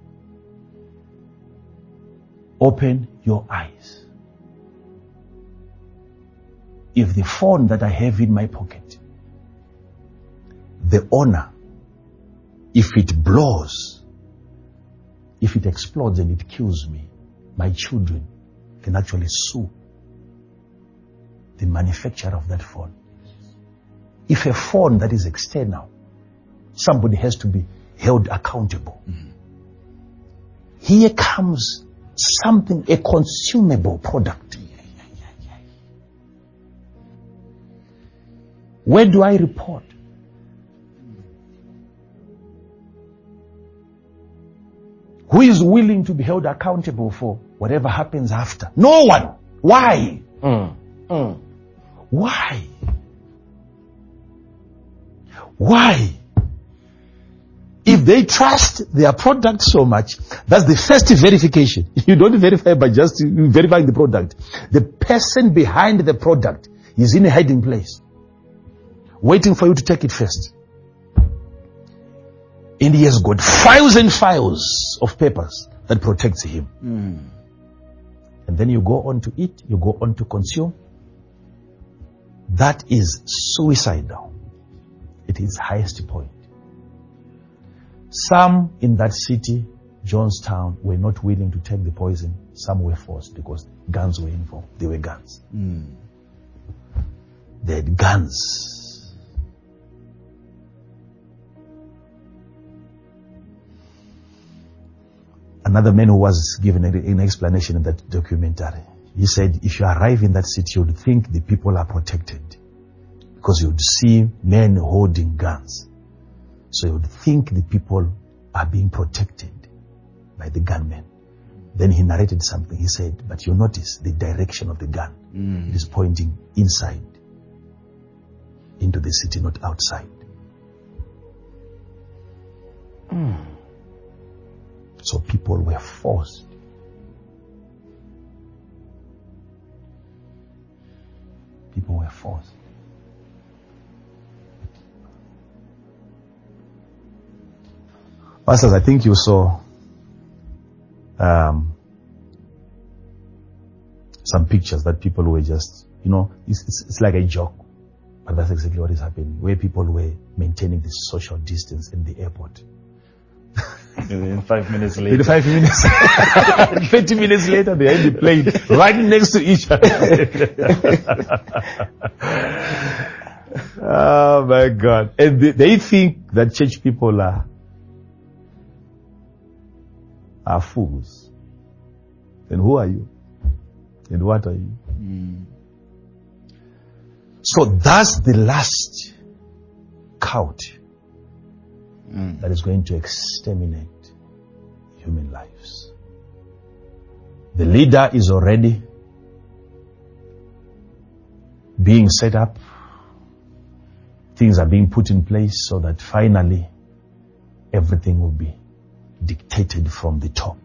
Open your eyes. If the phone that I have in my pocket, the owner, if it blows, if it explodes and it kills me, my children can actually sue the manufacturer of that phone. If a phone that is external, somebody has to be held accountable. Here comes something, a consumable product. Where do I report? Who is willing to be held accountable for whatever happens after? No one. Why? Why? Why? If they trust their product so much, that's the first verification. You don't verify by just verifying the product. The person behind the product is in a hiding place, waiting for you to take it first. And he has got files and files of papers that protects him. And then you go on to eat, you go on to consume. That is suicidal at its highest point. Some in that city, Jonestown, were not willing to take the poison. Some were forced because guns were involved. They were guns. They had guns. Another man who was given an explanation in that documentary, he said, if you arrive in that city, you would think the people are protected because you would see men holding guns. So you would think the people are being protected by the gunmen. Then he narrated something. He said, but you notice the direction of the gun. It is pointing inside into the city, not outside. So people were forced. People were forced. Pastors, I think you saw some pictures that people were just, it's like a joke, but that's exactly what is happening, where people were maintaining this social distance in the airport. And then 5 minutes later. In 5 minutes, 30 minutes later, they are in the plane, right next to each other. Oh my God. And they think that church people are fools. Then who are you? And what are you? So that's the last count that is going to exterminate human lives. The leader is already being set up. Things are being put in place so that finally everything will be dictated from the top.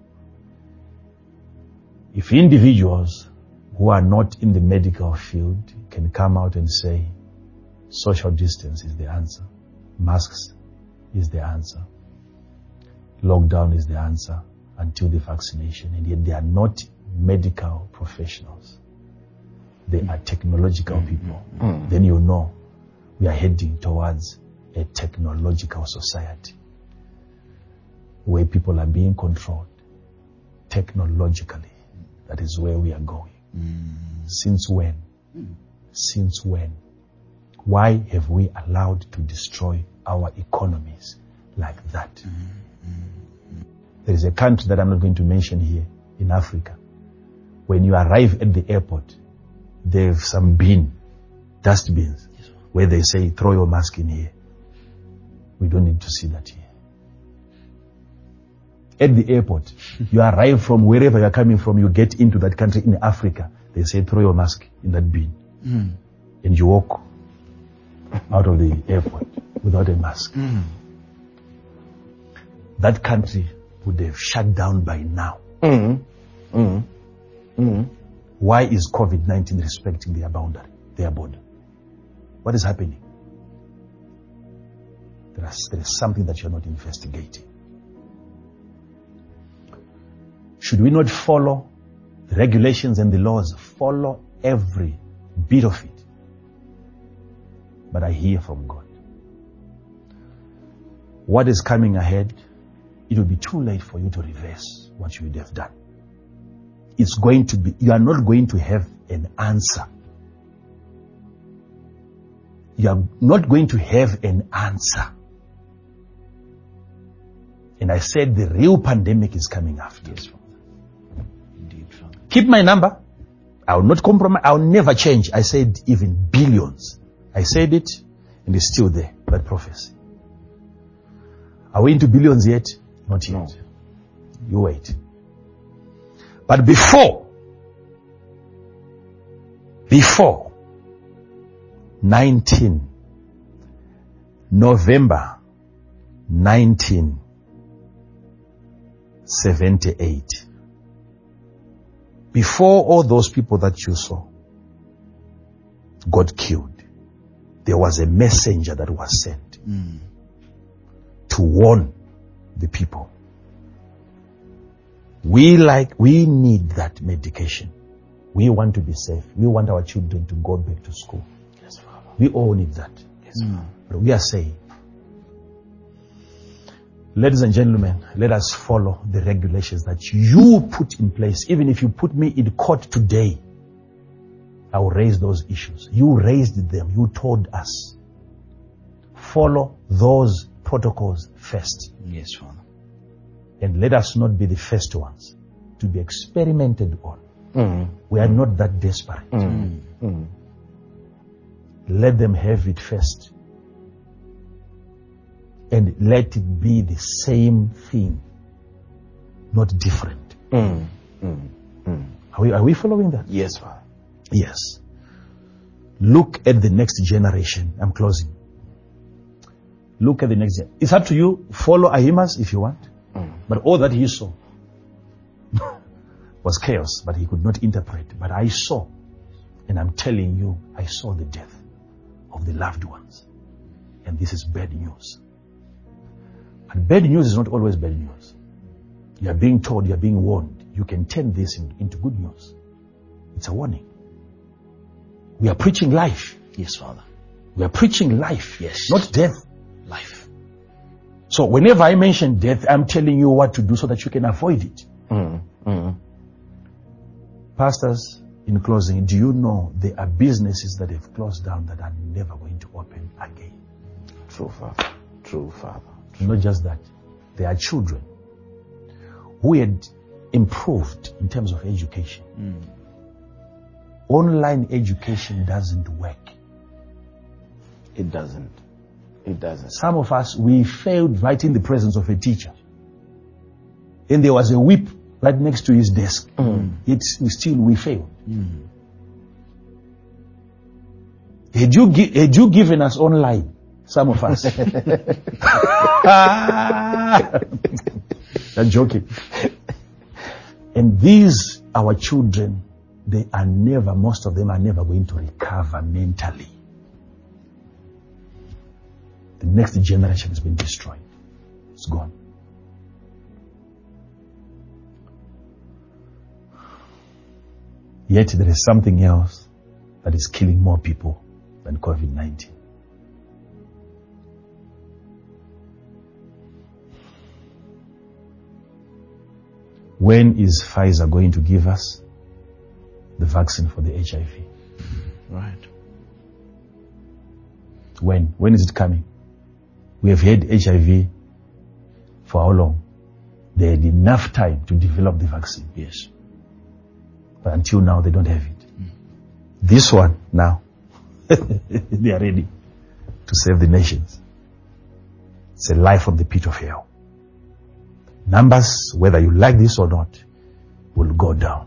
If individuals who are not in the medical field can come out and say social distance is the answer, masks is the answer, lockdown is the answer until the vaccination, and yet they are not medical professionals, they are technological people, then you know we are heading towards a technological society where people are being controlled technologically. That is where we are going. Since when? Since when? Why have we allowed to destroy our economies like that? There is a country that I'm not going to mention here in Africa. When you arrive at the airport, they have some dustbins, where they say, throw your mask in here. We don't need to see that here. At the airport, you arrive from wherever you're coming from, you get into that country in Africa, they say, throw your mask in that bin. And you walk out of the airport without a mask. That country would have shut down by now. Why is COVID-19 respecting their boundary, their border? What is happening? There is something that you're not investigating. Should we not follow the regulations and the laws? Follow every bit of it. But I hear from God. What is coming ahead, it will be too late for you to reverse what you would have done. It's going to be, you are not going to have an answer. You are not going to have an answer. And I said the real pandemic is coming after. Yes, indeed. Keep my number. I will not compromise. I will never change. I said even billions. I said it, and it's still there, that prophecy. Are we into billions yet? Not yet. No. You wait. But before 19 November 1978, before all those people that you saw got killed, there was a messenger that was sent to warn the people. We need that medication. We want to be safe. We want our children to go back to school. Yes, Father. We all need that. Yes, but we are saying, ladies and gentlemen, let us follow the regulations that you put in place. Even if you put me in court today, I will raise those issues. You raised them. You told us. Follow those protocols first. Yes, Father. And let us not be the first ones to be experimented on. We are not that desperate. Let them have it first. And let it be the same thing, not different. Are we following that? Yes, Father. Yes. Look at the next generation. I'm closing. Look at the next generation. It's up to you. Follow Ahimaaz if you want. But all that he saw was chaos, but he could not interpret. But I saw, and I'm telling you, I saw the death of the loved ones. And this is bad news. But bad news is not always bad news. You are being told, you are being warned. You can turn this into good news. It's a warning. We are preaching life. Yes, Father. We are preaching life. Yes. Not death. Life. So whenever I mention death, I'm telling you what to do so that you can avoid it. Pastors, in closing, do you know there are businesses that have closed down that are never going to open again? True, Father. True, Father. Not just that. There are children who had improved in terms of education. Online education doesn't work. It doesn't. It doesn't. Some of us, we failed right in the presence of a teacher. And there was a whip right next to his desk. Yet we failed. Had you given us online, some of us. I'm joking. And these, our children, most of them are never going to recover mentally. The next generation has been destroyed. It's gone. Yet there is something else that is killing more people than COVID-19. When is Pfizer going to give us the vaccine for the HIV? Right. When is it coming? We have had HIV for how long? They had enough time to develop the vaccine. Yes. But until now, they don't have it. This one, now, they are ready to save the nations. It's a life from the pit of hell. Numbers, whether you like this or not, will go down.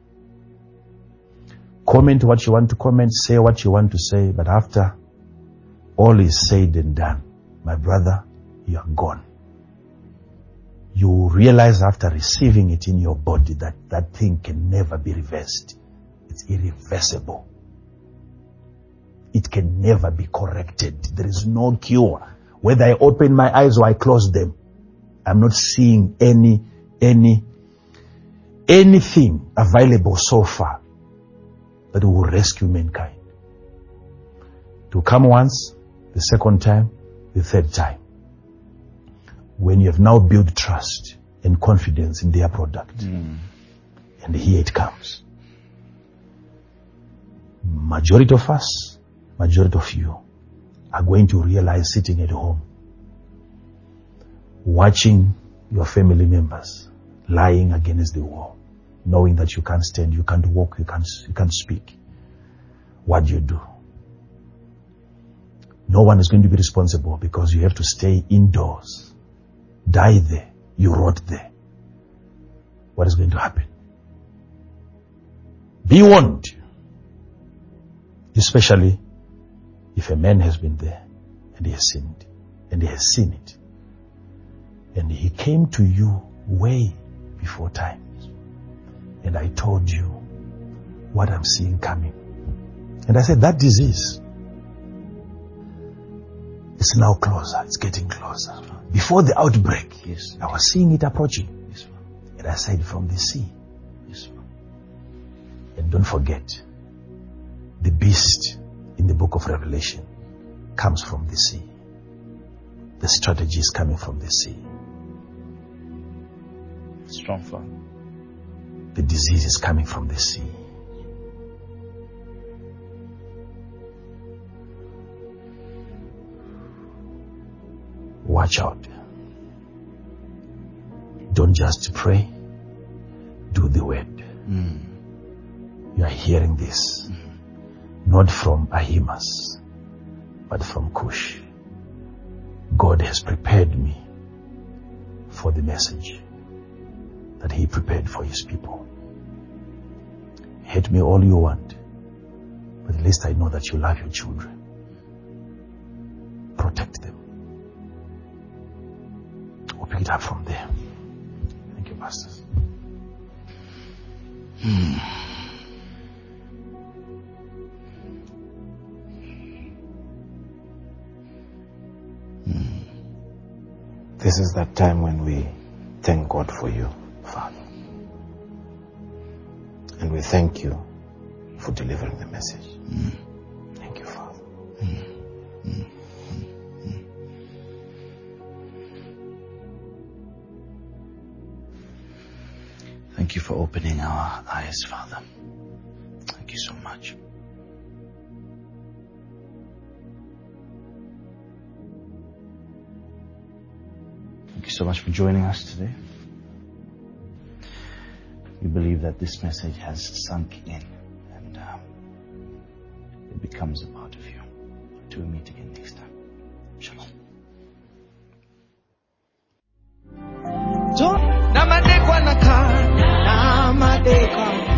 Comment what you want to comment, say what you want to say, but after all is said and done, my brother, you are gone. You realize after receiving it in your body that that thing can never be reversed. It's irreversible. It can never be corrected. There is no cure. Whether I open my eyes or I close them, I'm not seeing anything available so far that will rescue mankind. To come once, the second time, the third time. When you have now built trust and confidence in their product. And here it comes. Majority of us, majority of you are going to realize sitting at home, watching your family members lying against the wall, knowing that you can't stand, you can't walk, you can't speak. What do you do? No one is going to be responsible because you have to stay indoors. Die there. You rot there. What is going to happen? Be warned. Especially if a man has been there and he has sinned and he has seen it. And he came to you way before time. And I told you what I'm seeing coming. And I said, that disease is now closer. It's getting closer. Before the outbreak, I was seeing it approaching. And I said, from the sea. And don't forget, the beast in the book of Revelation comes from the sea. The strategy is coming from the sea. Strong Father. The disease is coming from the sea. Watch out. Don't just pray, do the word. You are hearing this, not from Ahimaaz, but from Cush. God has prepared me for the message. that He prepared for His people. Hate me all you want, but at least I know that you love your children. Protect them. We'll pick it up from there. Thank you, pastors. This is that time when we thank God for you, Father. And we thank you for delivering the message. Thank you, Father. Thank you for opening our eyes, Father. Thank you so much. Thank you so much for joining us today. We believe that this message has sunk in and it becomes a part of you. Until we meet again next time. Shalom. Namadekwa